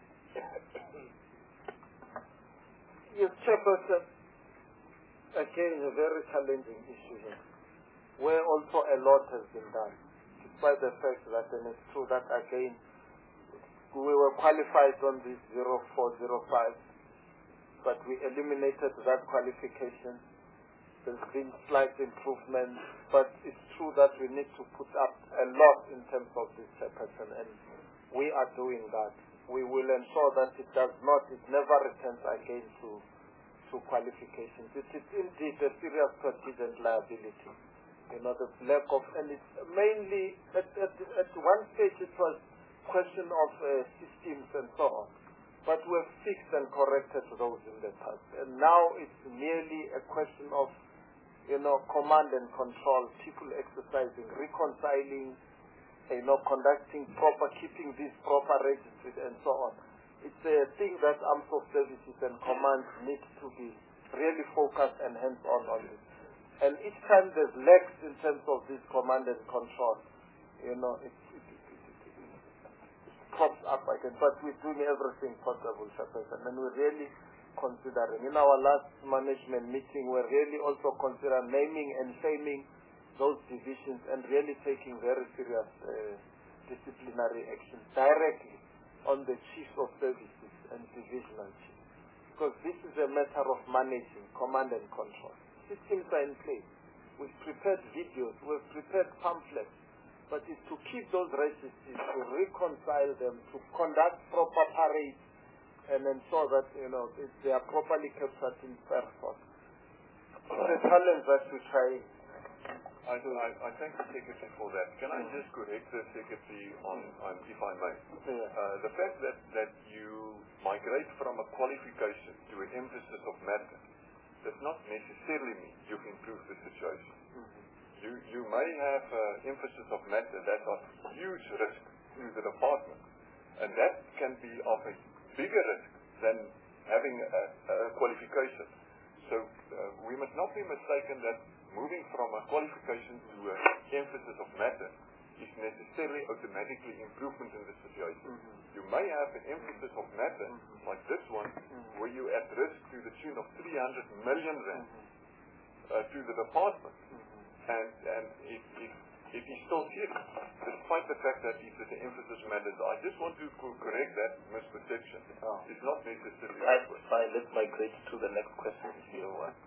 Yes, Chairperson, again, a very challenging issue here, where also a lot has been done, despite the fact that, and it's true that again, we were qualified on this 0405, but we eliminated that qualification. There's been slight improvements, but it's true that we need to put up a lot in terms of this Chairperson, and we are doing that. We will ensure that it never returns again to qualifications. It is indeed a serious contingent liability. You know, the lack of, and it's mainly, at one stage it was question of systems and so on, but we've fixed and corrected those in the past. And now it's merely a question of, command and control, people exercising, reconciling, conducting proper, keeping these proper registers and so on. It's a thing that armed services and commands need to be really focused and hands-on on this. And each time there's lacks in terms of this command and control, it crops up again. But we're doing everything possible, Chairperson, and we're really considering. In our last management meeting, we're really also considering naming and shaming those divisions and really taking very serious disciplinary action directly on the chiefs of services and divisional chiefs. Because this is a matter of managing, command and control. Systems are in place. We've prepared videos, we've prepared pamphlets, but it's to keep those registers, to reconcile them, to conduct proper parades, and ensure that, they are properly captured in person. It's a challenge that we try. I thank the Secretary for that. Can I just correct the Secretary on if I may? Yeah. The fact that you migrate from a qualification to an emphasis of matter does not necessarily mean you've improved the situation. Mm-hmm. You may have emphasis of matter that are huge risk to the department, and that can be of a bigger risk than having a qualification. So we must not be mistaken that moving from a qualification to an emphasis of matter is necessarily automatically improvement in the situation. You may have an emphasis of matter, like this one, where you're at risk to the tune of 300 million rand to the department. And if he's still serious, despite the fact that the emphasis matters. I just want to correct that misperception. It's not necessarily. Fine, let's migrate to the next question if you want.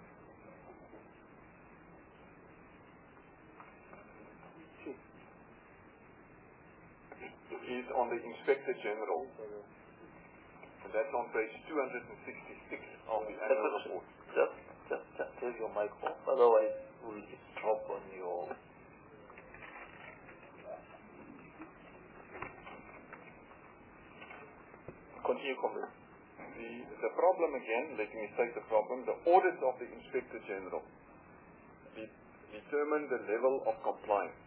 Is on the Inspector General, and that's on page 266 of the annual report. Just have your mic off, otherwise we'll just drop on your. Continue, comment. The problem again, let me state the problem. The audit of the Inspector General determine the level of compliance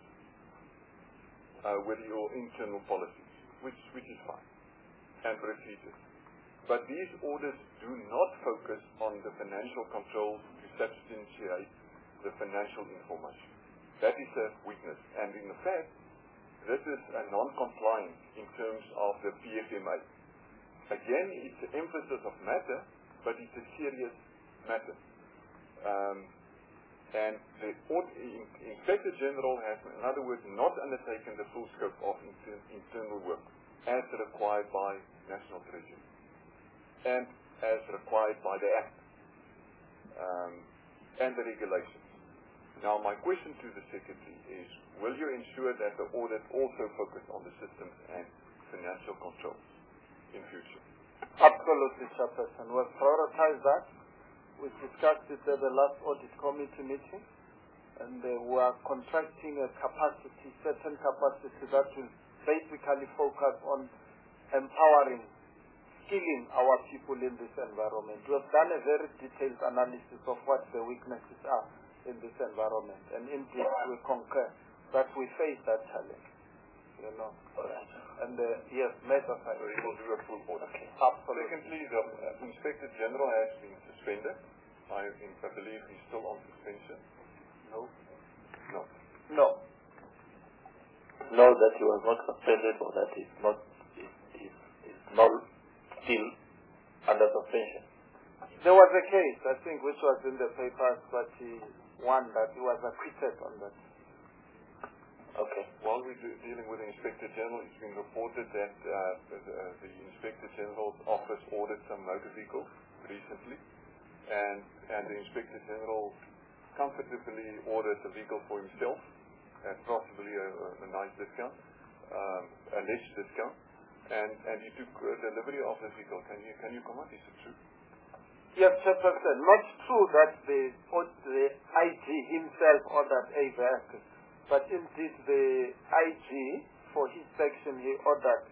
with your internal policies, which is fine, and procedures. But these audits do not focus on the financial controls to substantiate the financial information. That is a weakness. And in fact, this is a non-compliance in terms of the PFMA. Again, it's an emphasis of matter, but it's a serious matter. And the Inspector General has, in other words, not undertaken the full scope of internal work as required by National Treasury and as required by the Act and the regulations. Now, my question to the Secretary is, will you ensure that the audit also focus on the systems and financial controls in future? Absolutely, Chairperson. We've prioritized that. We discussed it at the last audit committee meeting, and we are contracting a certain capacity that will basically focus on empowering, skilling our people in this environment. We have done a very detailed analysis of what the weaknesses are in this environment, and indeed we concur that we face that challenge. And yes, measures are we will do a full audit. Okay. Absolutely. Secondly, the Inspector General has been suspended. I believe he's still on suspension. No. No, that he was not suspended, or that is not still under suspension. There was a case, I think, which was in the papers, but he won that he was acquitted on that. Okay. While we're dealing with the Inspector General, it's been reported that the Inspector General's office ordered some motor vehicles recently, and the Inspector General comfortably ordered a vehicle for himself at possibly a nice discount, alleged discount, and he took delivery of the vehicle. Can you comment? Is it true? Yes, Chairperson. Not true that the IG himself ordered a vehicle. But indeed, the IG, for his section, he ordered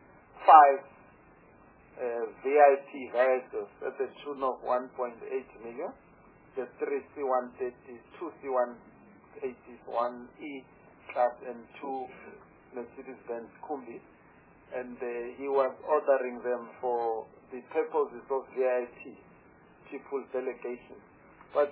5 VIP vehicles at the tune of 1.8 million. The 3 C130s, 2 C180s, 1 E-Class, and 2 Mercedes-Benz Kumbis. And he was ordering them for the purposes of VIP, people delegation. But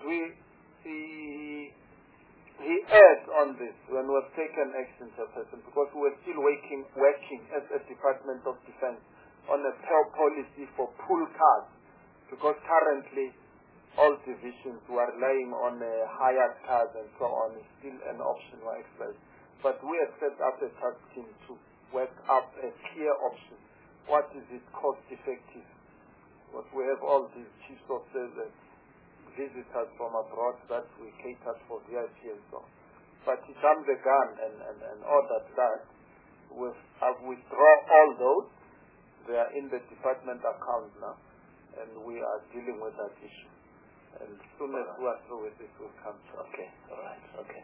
he erred on this when we have taken action, Chairperson, because we were still working as a Department of Defense on a policy for pool cars, because currently all divisions were relying on hired cars and so on. It's still an option or exercise. But we have set up a task team to work up a clear option. What is it cost effective? Because we have all these chiefs of service, visitors from abroad that we cater for VIP and so on. But he jumped the gun and ordered that. I've withdrawn all those. They are in the department account now, and we are dealing with that issue. And as soon as we are through with this, we'll come to. Okay, all right, okay.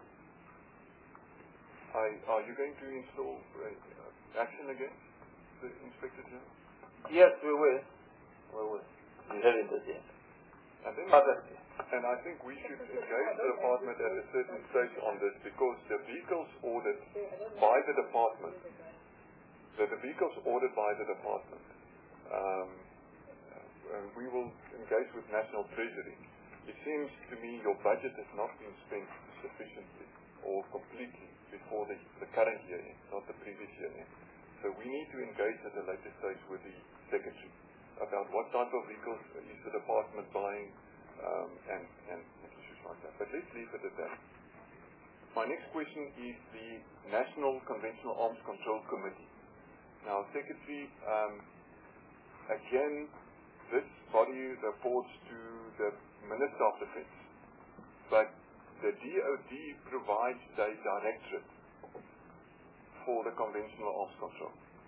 Are you going to install action against the Inspector General? Yes, we will. We haven't yet. And I think we should engage the department at a certain stage on this, because the vehicles ordered by the department, we will engage with National Treasury. It seems to me your budget has not been spent sufficiently or completely before the current year end, not the previous year end. So we need to engage at a later stage with the Secretary about what type of vehicles is the department buying and issues like that. But let's leave it at that. My next question is the National Conventional Arms Control Committee. Now, Secretary, again, this body reports to the Minister of Defence, but the DOD provides the directorate for the conventional arms control.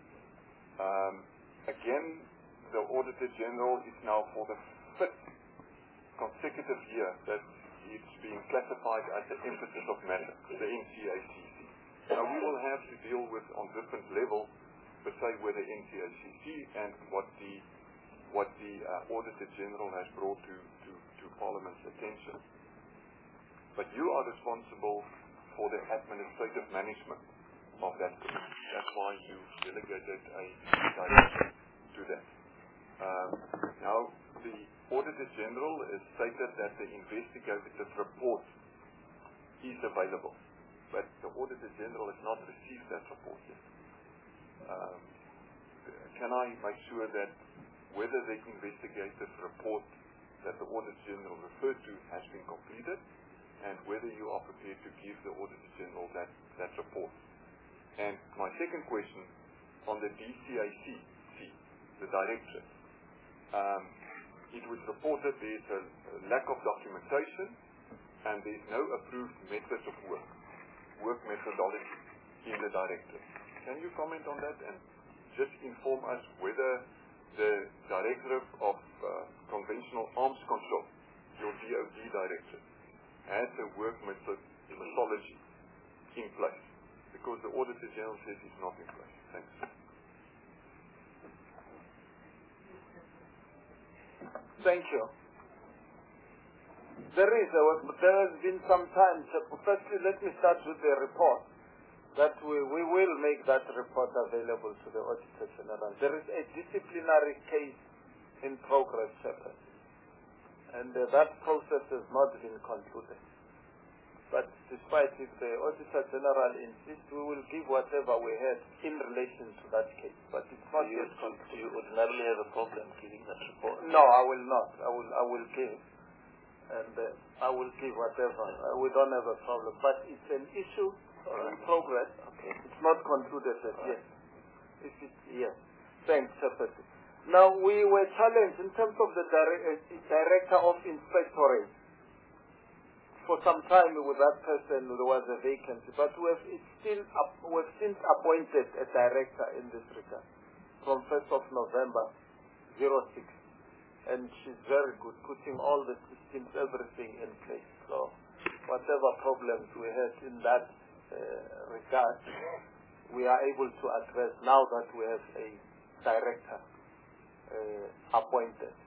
Again, the Auditor General is now for the 5th consecutive year that it's being classified as the emphasis of matter, the NCACC. Now we will have to deal with on different levels, per se, with the NCACC and what the Auditor General has brought to Parliament's attention. But you are responsible for the administrative management of that committee. That's why you delegated a director to that. Now, the Auditor General has stated that the investigative report is available, but the Auditor General has not received that report yet. Can I make sure that whether the investigative report that the Auditor General referred to has been completed, and whether you are prepared to give the Auditor General that report? And my second question on the DCAC, the directorate. It was reported there's a lack of documentation and there's no approved methods of work methodology in the directorate. Can you comment on that and just inform us whether the Directorate of Conventional Arms Control, your DOD directorate, has a work methodology in place? Because the Auditor General says it's not in place. Thanks. Thank you. There has been some time. Firstly, let me start with the report. That we will make that report available to the Auditor General. There is a disciplinary case in progress, and that process has not been concluded. But despite if the Auditor General insists, we will give whatever we had in relation to that case. But it's not yet concluded. Do you ordinarily have a problem giving that report? No, I will not. I will give. And I will give whatever. We don't have a problem. But it's an issue in progress. Okay. It's not concluded yet. Yes. Thanks, Chairperson. Now, we were challenged in terms of the Director of Inspectorate. For some time with that person, there was a vacancy, but we've since appointed a director in this regard from 1st of November 06. And she's very good, putting all the systems, everything in place. So whatever problems we had in that regard, we are able to address now that we have a director appointed.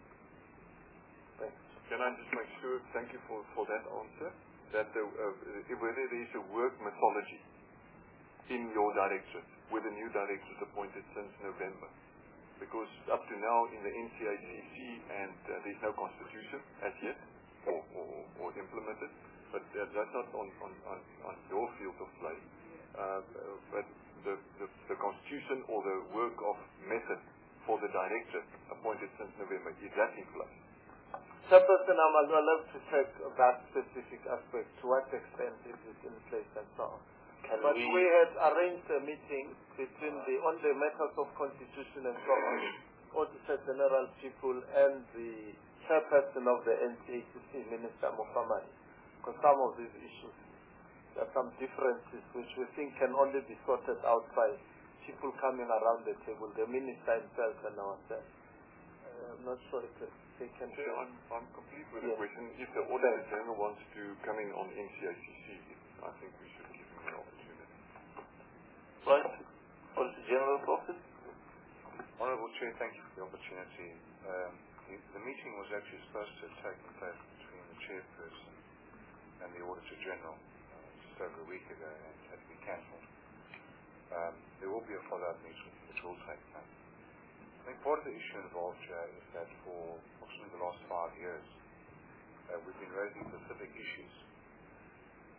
Thanks. Can I just make sure, thank you for that answer, that whether there is a work methodology in your directorate, with a new directorate appointed since November? Because up to now in the NCACC, and there's no constitution as yet, or implemented, but that's not on your field of play. But the constitution or the work of method for the directorate appointed since November, is that in place? Chairperson, I'm as well have to check that specific aspect, to what extent is it in place and so on. But we had arranged a meeting between on the matters of constitution and so on, Auditor General people and the chairperson of the NCACC, Minister Mufamani, because some of these issues, there are some differences which we think can only be sorted out by people coming around the table, the Minister himself and ourselves. I'm not sure if they can... I'm complete with the question. If the Auditor General wants to come in on NCACC, I think we should give him an opportunity. Right. Auditor General Office. Honourable Chair, thank you for the opportunity. The meeting was actually supposed to have taken place between the Chairperson and the Auditor General just over a week ago, and had to be cancelled. There will be a follow-up meeting which will take place. I think part of the issue involved, Chair, is that for approximately the last 5 years, we've been raising specific issues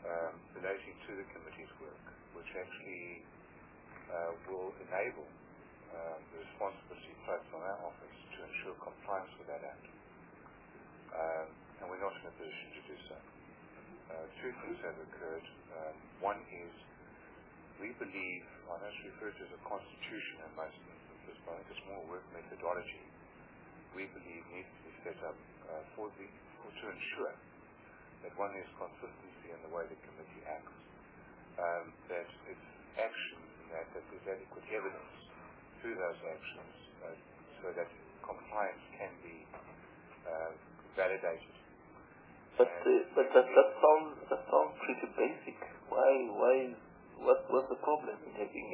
relating to the committee's work, which actually will enable the responsibility placed on our office to ensure compliance with that Act. And we're not in a position to do so. Two things have occurred. One is, we believe, I know it's referred to as a constitution in most instances, but I think it's more work methodology, we believe needs to be set up to ensure that one has consistency in the way the committee acts, that its actions, that there's adequate evidence through those actions, so that compliance can be validated. But that sounds pretty basic. What's the problem in having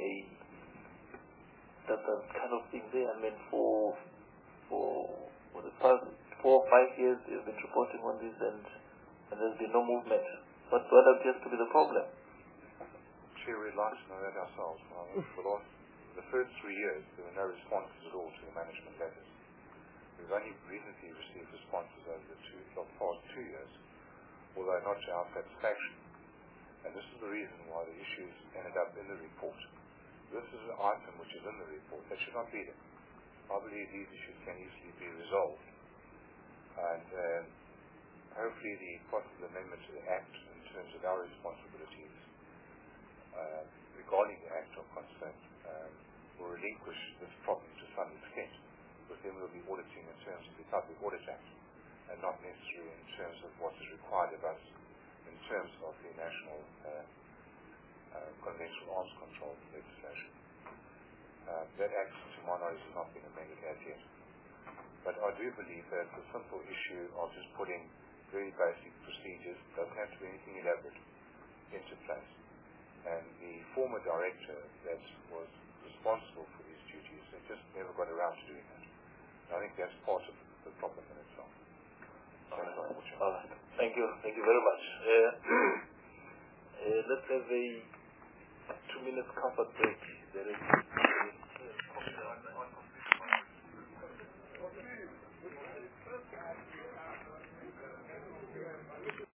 that kind of thing there? I mean, for the past 4 or 5 years, they've been reporting on this, and there's been no movement. What appears to be the problem? Chair, we'd like to know that ourselves. For the first 3 years, there were no responses at all to the management letters. We've only recently received responses over the past 2 years, although not to our satisfaction. And this is the reason why the issues ended up in the report. This is an item which is in the report. That should not be there. I believe these issues can easily be resolved. And hopefully the possible amendment to the Act in terms of our responsibilities regarding the Act of concern will relinquish this problem to some extent, because then we'll be auditing in terms of the Public Audit Act and not necessarily in terms of what is required of us in terms of the National Conventional Arms Control legislation. That Act, to my knowledge, has not been amended as yet. But I do believe that the simple issue of just putting very basic procedures, doesn't have to be anything elaborate, into place. And the former director that was responsible for these duties, they just never got around to doing that. And I think that's part of the problem in itself. All right. Thank you very much. Let's have a 2-minute comfort break. There is